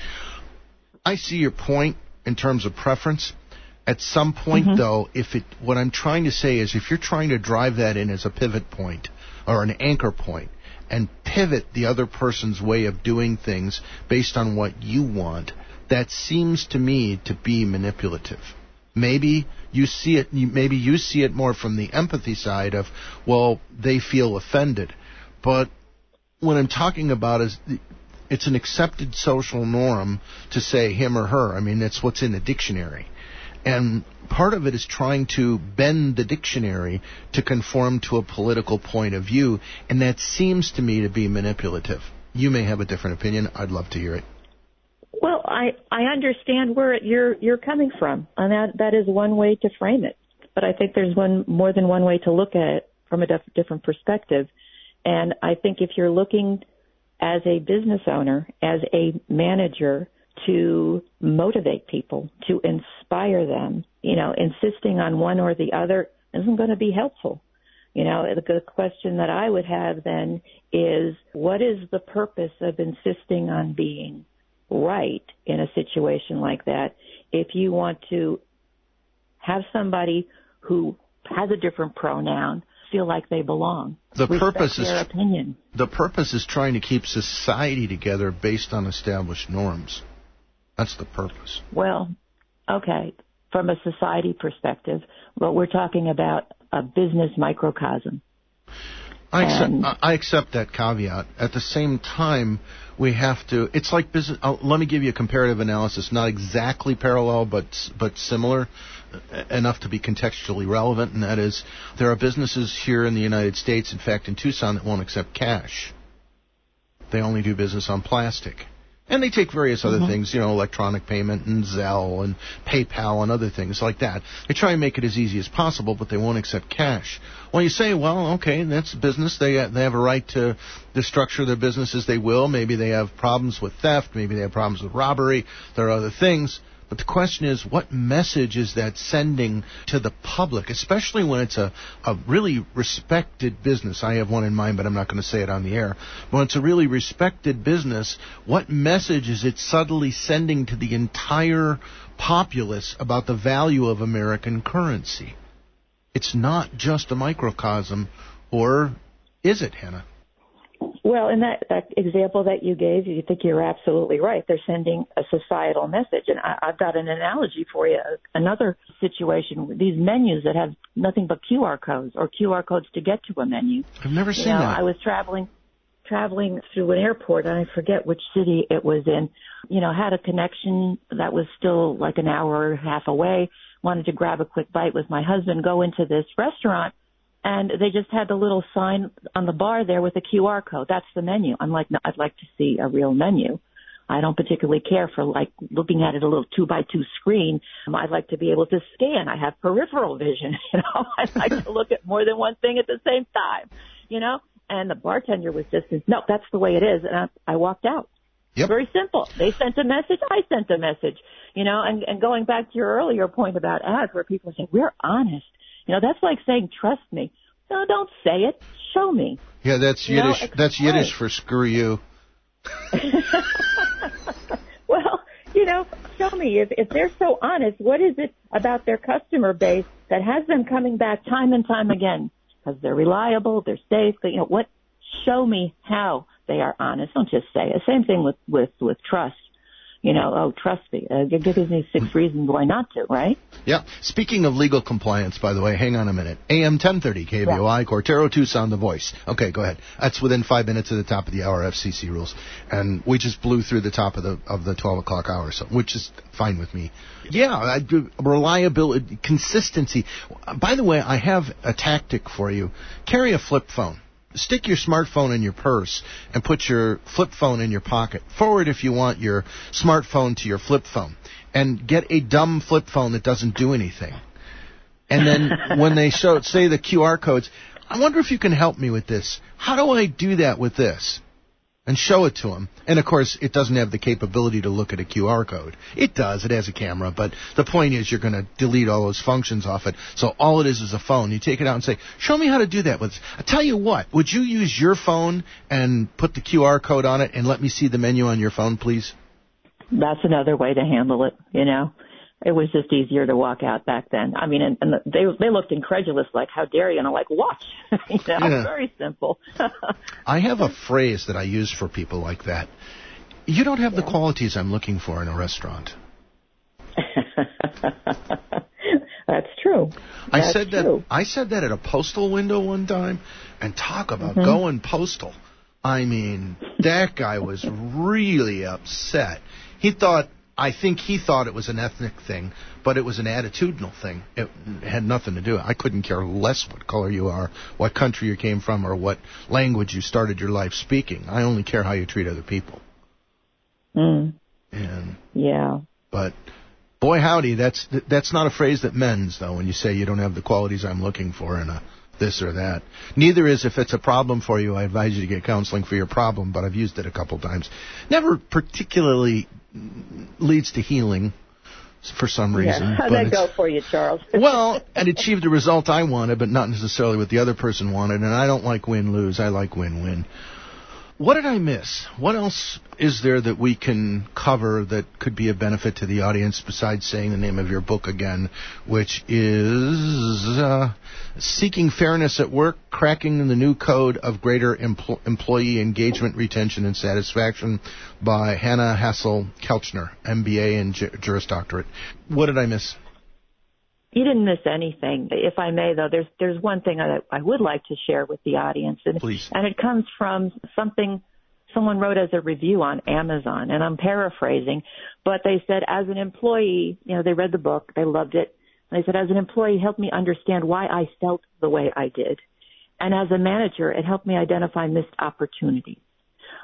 I see your point in terms of preference. At some point, mm-hmm. though, if it, what I'm trying to say is if you're trying to drive that in as a pivot point or an anchor point and pivot the other person's way of doing things based on what you want, that seems to me to be manipulative. Maybe you see it, maybe you see it more from the empathy side of, well, they feel offended. But what I'm talking about is it's an accepted social norm to say him or her. I mean, it's what's in the dictionary. And part of it is trying to bend the dictionary to conform to a political point of view, and that seems to me to be manipulative. You may have a different opinion. I'd love to hear it. Well, I, I understand where you're you're coming from, and that that is one way to frame it. But I think there's one more than one way to look at it from a def- different perspective. And I think if you're looking as a business owner, as a manager, to motivate people, to inspire them, you know, insisting on one or the other isn't going to be helpful. You know, the question that I would have then is, what is the purpose of insisting on being right in a situation like that if you want to have somebody who has a different pronoun feel like they belong? The purpose is their opinion. The purpose is trying to keep society together based on established norms. That's the purpose. Well, okay, from a society perspective, but we're talking about a business microcosm. I accept, I accept that caveat. At the same time, we have to, it's like business, uh, let me give you a comparative analysis, not exactly parallel, but but similar, enough to be contextually relevant, and that is, there are businesses here in the United States, in fact in Tucson, that won't accept cash. They only do business on plastic. And they take various other Mm-hmm. things, you know, electronic payment and Zelle and PayPal and other things like that. They try and make it as easy as possible, but they won't accept cash. Well, you say, well, okay, that's business. They they have a right to, to structure their business as they will. Maybe they have problems with theft. Maybe they have problems with robbery. There are other things. But the question is, what message is that sending to the public, especially when it's a, a really respected business? I have one in mind, but I'm not going to say it on the air. When it's a really respected business, what message is it subtly sending to the entire populace about the value of American currency? It's not just a microcosm, or is it, Hannah? Well, in that, that example that you gave, you think you're absolutely right. They're sending a societal message. And I, I've got an analogy for you. Another situation, these menus that have nothing but Q R codes or Q R codes to get to a menu. I've never seen you know, that. I was traveling traveling through an airport, and I forget which city it was in. You know, had a connection that was still like an hour or a half away, wanted to grab a quick bite with my husband, go into this restaurant. And they just had the little sign on the bar there with a Q R code. That's the menu. I'm like, no, I'd like to see a real menu. I don't particularly care for, like, looking at it a little two-by-two screen. Um, I'd like to be able to scan. I have peripheral vision, you know. I'd like to look at more than one thing at the same time, you know. And the bartender was just, no, that's the way it is. And I, I walked out. Yep. Very simple. They sent a message. I sent a message, you know. And, and going back to your earlier point about ads where people say, we're honest. You know, that's like saying, trust me. No, don't say it. Show me. Yeah, that's you Yiddish. Know, that's Yiddish for screw you. Well, you know, show me. If, if they're so honest, what is it about their customer base that has them coming back time and time again? Because they're reliable, they're safe. They, you know, what? Show me how they are honest. Don't just say it. Same thing with, with, with trust. You know, oh, trust me. Uh, give me six reasons why not to, right? Yeah. Speaking of legal compliance, by the way, hang on a minute. A M ten thirty, K V O I, yeah. Cortero, Tucson, The Voice. Okay, go ahead. That's within five minutes of the top of the hour, F C C rules. And we just blew through the top of the of the twelve o'clock hour, so which is fine with me. Yeah, I do, reliability, consistency. By the way, I have a tactic for you. Carry a flip phone. Stick your smartphone in your purse and put your flip phone in your pocket. Forward if you want your smartphone to your flip phone. And get a dumb flip phone that doesn't do anything. And then when they show, say the Q R codes, I wonder if you can help me with this. How do I do that with this? And show it to them. And, of course, it doesn't have the capability to look at a Q R code. It does. It has a camera. But the point is you're going to delete all those functions off it. So all it is is a phone. You take it out and say, show me how to do that with this. I tell you what, would you use your phone and put the Q R code on it and let me see the menu on your phone, please? That's another way to handle it, you know. It was just easier to walk out back then. I mean, and, and they they looked incredulous, like, how dare you? And I'm like, watch. you know, yeah. Very simple. I have a phrase that I use for people like that. You don't have yeah. the qualities I'm looking for in a restaurant. That's true. I That's said true. that. I said that at a postal window one time, and talk about mm-hmm. going postal. I mean, that guy was really upset. He thought. I think he thought it was an ethnic thing, but it was an attitudinal thing. It had nothing to do with it. I couldn't care less what color you are, what country you came from, or what language you started your life speaking. I only care how you treat other people. Mm. And yeah. But, boy howdy, that's that's not a phrase that mends, though, when you say you don't have the qualities I'm looking for in a this or that. Neither is if it's a problem for you, I advise you to get counseling for your problem, but I've used it a couple times. Never particularly leads to healing for some reason. Yeah. How'd that go for you, Charles? Well, it achieved the result I wanted, but not necessarily what the other person wanted, and I don't like win-lose. I like win-win. What did I miss? What else is there that we can cover that could be a benefit to the audience besides saying the name of your book again, which is uh, Seeking Fairness at Work, Cracking the New Code of Greater Empl- Employee Engagement, Retention, and Satisfaction by Hannah Hassel-Kelchner, M B A and Ju- Juris Doctorate. What did I miss? You didn't miss anything. If I may, though, there's there's one thing I, I would like to share with the audience, and, Please. and it comes from something someone wrote as a review on Amazon, and I'm paraphrasing, but they said, as an employee, you know, they read the book, they loved it, and they said, as an employee, it helped me understand why I felt the way I did, and as a manager, it helped me identify missed opportunities.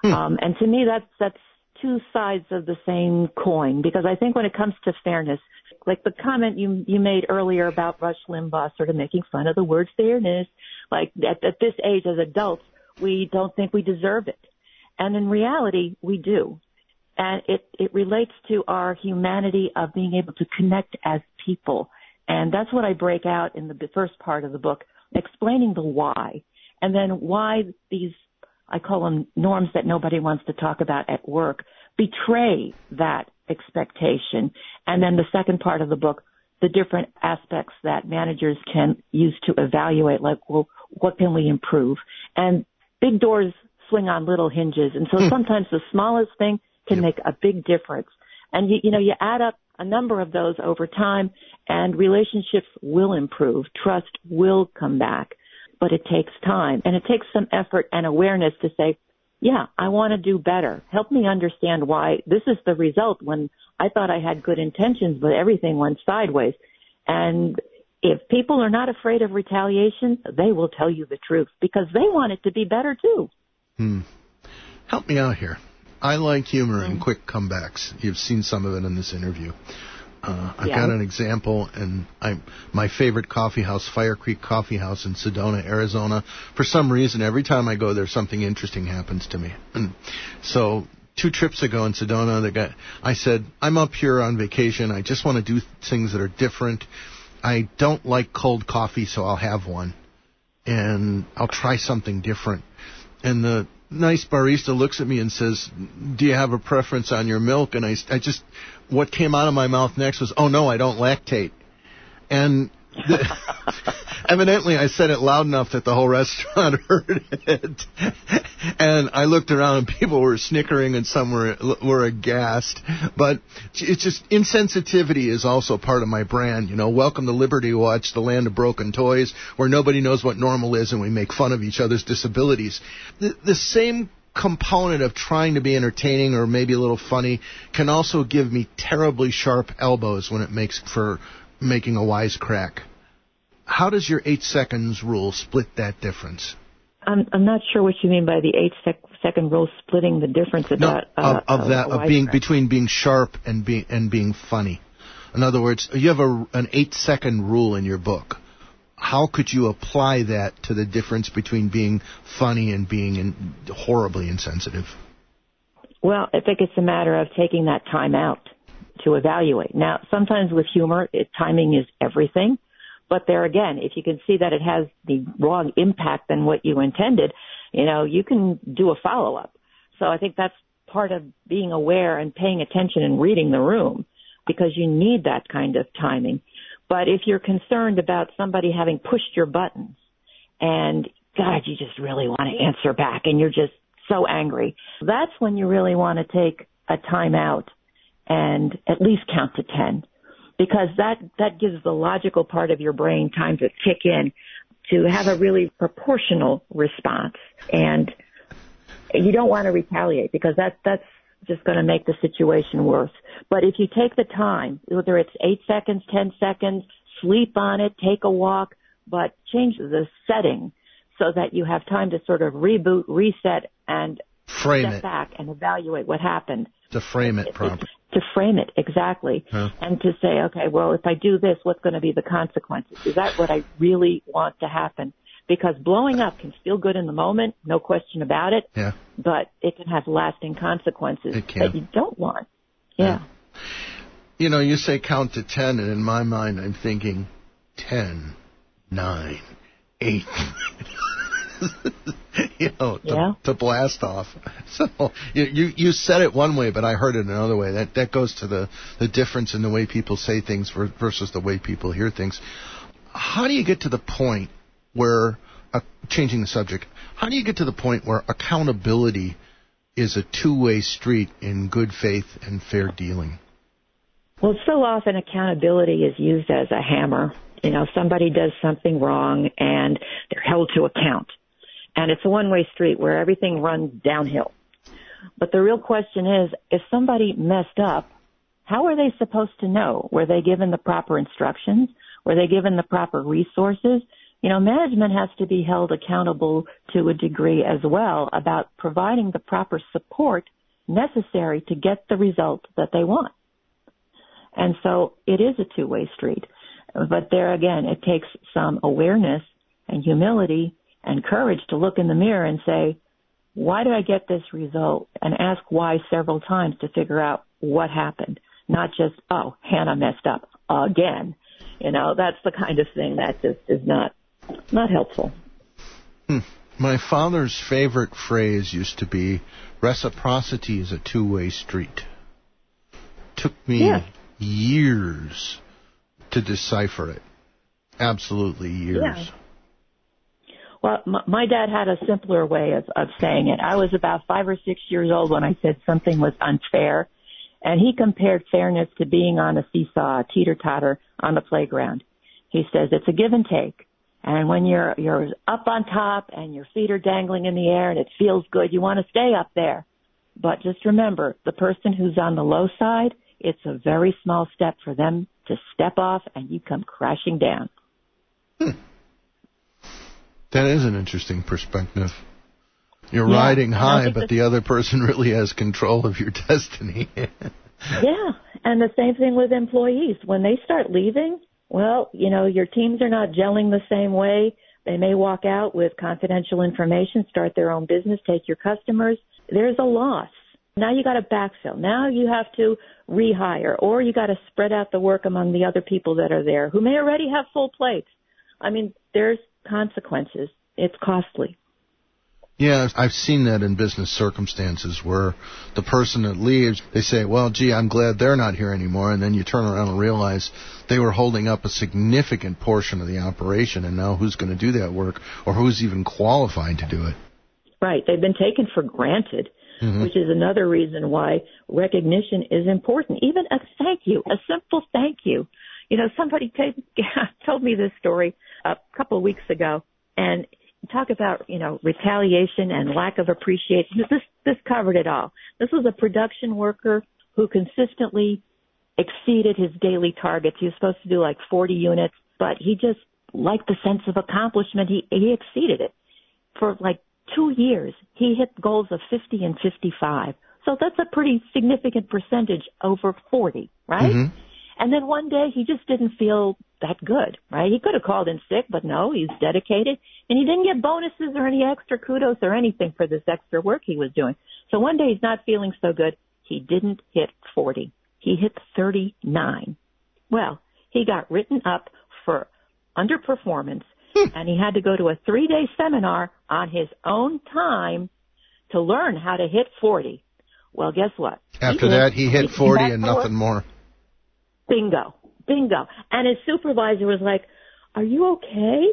Um, and to me, that's that's two sides of the same coin, because I think when it comes to fairness, like the comment you you made earlier about Rush Limbaugh sort of making fun of the word fairness, like at, at this age as adults, we don't think we deserve it. And in reality, we do. And it, it relates to our humanity of being able to connect as people. And that's what I break out in the first part of the book, explaining the why. And then why these, I call them norms that nobody wants to talk about at work, betray that expectation. And then the second part of the book, the different aspects that managers can use to evaluate, like, well, what can we improve? And big doors swing on little hinges. And so sometimes the smallest thing can make a big difference. And, you, you know, you add up a number of those over time, and relationships will improve. Trust will come back. But it takes time, and it takes some effort and awareness to say, yeah, I want to do better. Help me understand why this is the result when I thought I had good intentions, but everything went sideways. And if people are not afraid of retaliation, they will tell you the truth because they want it to be better too. Hmm. Help me out here. I like humor and quick comebacks. You've seen some of it in this interview. Uh, I've yeah. got an example, and I, my favorite coffee house, Fire Creek Coffee House in Sedona, Arizona. For some reason, every time I go there, something interesting happens to me. And so two trips ago in Sedona, the guy, I said, I'm up here on vacation. I just want to do things that are different. I don't like cold coffee, so I'll have one. And I'll try something different. And the nice barista looks at me and says, do you have a preference on your milk? And I, I just, what came out of my mouth next was, oh, no, I don't lactate. And the, evidently I said it loud enough that the whole restaurant heard it. And I looked around and people were snickering and some were, were aghast. But it's just, insensitivity is also part of my brand. You know, welcome to Liberty Watch, the land of broken toys, where nobody knows what normal is and we make fun of each other's disabilities. The, the same component of trying to be entertaining or maybe a little funny can also give me terribly sharp elbows when it makes for making a wisecrack. How does your eight seconds rule split that difference? I'm, I'm not sure what you mean by the eight sec- second rule splitting the difference about no, of, uh, of that a, a of being crack. between being sharp and being and being funny. In other words, you have a, an eight second rule in your book. How could you apply that to the difference between being funny and being in, horribly insensitive? Well, I think it's a matter of taking that time out to evaluate. Now, sometimes with humor, it, timing is everything. But there again, if you can see that it has the wrong impact than what you intended, you know, you can do a follow-up. So I think that's part of being aware and paying attention and reading the room, because you need that kind of timing. But if you're concerned about somebody having pushed your buttons and, God, you just really want to answer back and you're just so angry, that's when you really want to take a time out and at least count to ten, because that, that gives the logical part of your brain time to kick in to have a really proportional response. And you don't want to retaliate because that, that's just going to make the situation worse. But if you take the time, whether it's eight seconds, ten seconds, sleep on it, take a walk, but change the setting so that you have time to sort of reboot, reset, and frame step it. back and evaluate what happened. To frame it properly. To frame it, exactly. Huh. And to say, okay, well, if I do this, what's going to be the consequences? Is that what I really want to happen? Because blowing up can feel good in the moment, no question about it. Yeah. But it can have lasting consequences It can. that you don't want. Yeah. yeah. You know, you say count to ten, and in my mind I'm thinking ten, nine, eight. you know, to, yeah. to blast off. So you, you you said it one way, but I heard it another way. That that goes to the, the difference in the way people say things versus the way people hear things. How do you get to the point where, uh, changing the subject, how do you get to the point where accountability is a two-way street in good faith and fair dealing? Well, so often accountability is used as a hammer. You know, somebody does something wrong and they're held to account. And it's a one-way street where everything runs downhill. But the real question is, if somebody messed up, how are they supposed to know? Were they given the proper instructions? Were they given the proper resources? You know, management has to be held accountable to a degree as well about providing the proper support necessary to get the result that they want. And so it is a two-way street. But there again, it takes some awareness and humility and courage to look in the mirror and say, why did I get this result? And ask why several times to figure out what happened. Not just, oh, Hannah messed up again. You know, that's the kind of thing that just is not not helpful. Hmm. My father's favorite phrase used to be, reciprocity is a two-way street. Took me yeah. years to decipher it. Absolutely years. Yeah. Well, my, my dad had a simpler way of, of saying it. I was about five or six years old when I said something was unfair, and he compared fairness to being on a seesaw, a teeter-totter on the playground. He says it's a give and take. And when you're you're up on top and your feet are dangling in the air and it feels good, you want to stay up there. But just remember, the person who's on the low side, it's a very small step for them to step off and you come crashing down. Hmm. That is an interesting perspective. You're yeah, riding high, but the, the other person really has control of your destiny. Yeah, and the same thing with employees. When they start leaving, well, you know, your teams are not gelling the same way. They may walk out with confidential information, start their own business, take your customers. There's a loss. Now you got to backfill. Now you have to rehire, or you got to spread out the work among the other people that are there who may already have full plates. I mean, there's consequences. It's costly. Yeah, I've seen that in business circumstances where the person that leaves, they say, well, gee, I'm glad they're not here anymore. And then you turn around and realize they were holding up a significant portion of the operation. And now who's going to do that work, or who's even qualified to do it? Right. They've been taken for granted, mm-hmm. which is another reason why recognition is important. Even a thank you, a simple thank you. You know, somebody t- told me this story a couple of weeks ago, and talk about, you know, retaliation and lack of appreciation. This this covered it all. This was a production worker who consistently exceeded his daily targets. He was supposed to do like forty units, but he just liked the sense of accomplishment. He he exceeded it. For like two years, he hit goals of fifty and fifty-five. So that's a pretty significant percentage over forty, right? Mm-hmm. And then one day he just didn't feel that good, right? He could have called in sick, but no, he's dedicated. And he didn't get bonuses or any extra kudos or anything for this extra work he was doing. So one day he's not feeling so good. He didn't hit forty. He hit thirty-nine. Well, he got written up for underperformance, and he had to go to a three-day seminar on his own time to learn how to hit forty. Well, guess what? After he that, hit, he hit forty and nothing more. Bingo. Bingo. And his supervisor was like, are you okay?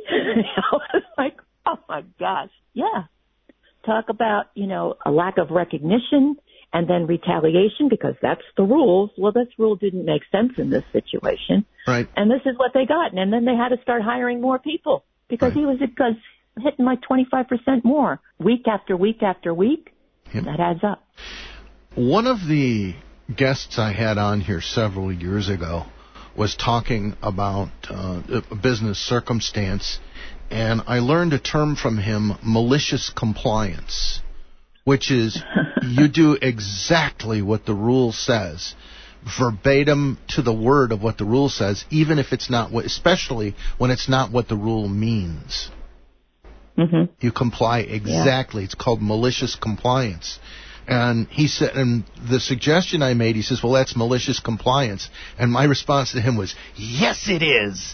I was like, oh, my gosh. Yeah. Talk about, you know, a lack of recognition and then retaliation, because that's the rules. Well, this rule didn't make sense in this situation. Right. And this is what they got. And then they had to start hiring more people because right. he was because hitting like twenty-five percent more week after week after week. Yep. That adds up. One of the guests I had on here several years ago was talking about uh, a business circumstance, and I learned a term from him, malicious compliance, which is you do exactly what the rule says, verbatim to the word of what the rule says, even if it's not what, especially when it's not what the rule means. Mm-hmm. You comply exactly. Yeah. It's called malicious compliance. And he said, and the suggestion I made, he says, well, that's malicious compliance. And my response to him was, yes, it is.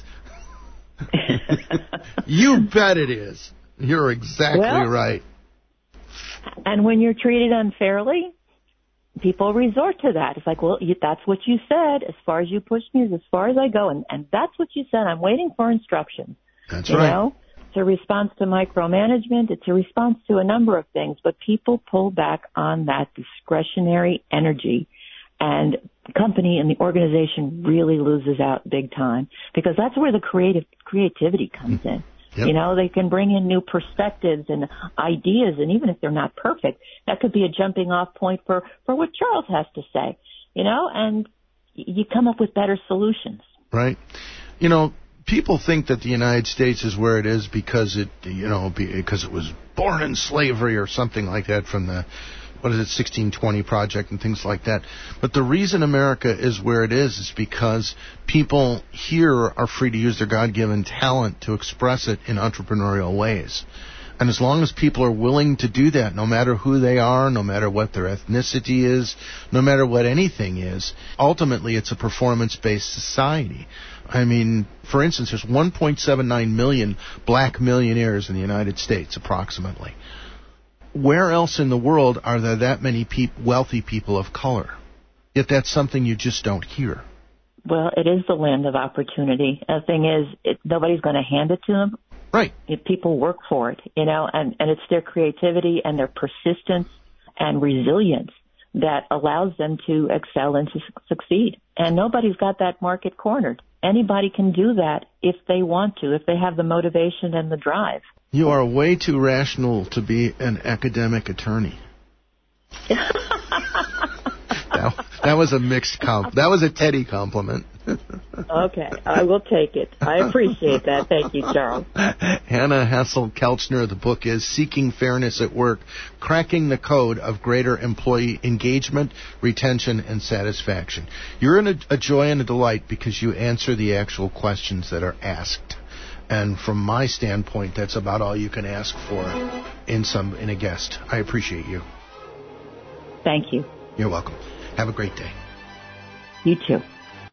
You bet it is. You're exactly well, right. And when you're treated unfairly, people resort to that. It's like, well, you, that's what you said. As far as you push me is as far as I go. And, and that's what you said. I'm waiting for instructions. That's you right. Know? It's a response to micromanagement. It's a response to a number of things, but people pull back on that discretionary energy, and the company and the organization really loses out big time, because that's where the creative creativity comes in. Yep. You know, they can bring in new perspectives and ideas, and even if they're not perfect, that could be a jumping off point for, for what Charles has to say, you know, and you come up with better solutions. Right. You know, people think that the United States is where it is because it, you know, because it was born in slavery or something like that from the, what is it, sixteen twenty Project and things like that. But the reason America is where it is is because people here are free to use their God-given talent to express it in entrepreneurial ways. And as long as people are willing to do that, no matter who they are, no matter what their ethnicity is, no matter what anything is, ultimately it's a performance-based society. I mean, for instance, there's one point seven nine million black millionaires in the United States, approximately. Where else in the world are there that many pe- wealthy people of color? Yet that's something you just don't hear. Well, it is the land of opportunity. The thing is, it, nobody's going to hand it to them. Right. If people work for it, you know, and, and it's their creativity and their persistence and resilience that allows them to excel and to succeed. And nobody's got that market cornered. Anybody can do that if they want to, if they have the motivation and the drive. You are way too rational to be an academic attorney. that, that was a mixed comp. That was a Teddy compliment. Okay, I will take it. I appreciate that. Thank you, Charles. Hannah Hassel-Kelchner, the book is Seeking Fairness at Work, Cracking the Code of Greater Employee Engagement, Retention, and Satisfaction. You're in a, a joy and a delight because you answer the actual questions that are asked. And from my standpoint, that's about all you can ask for in some in a guest. I appreciate you. Thank you. You're welcome. Have a great day. You too.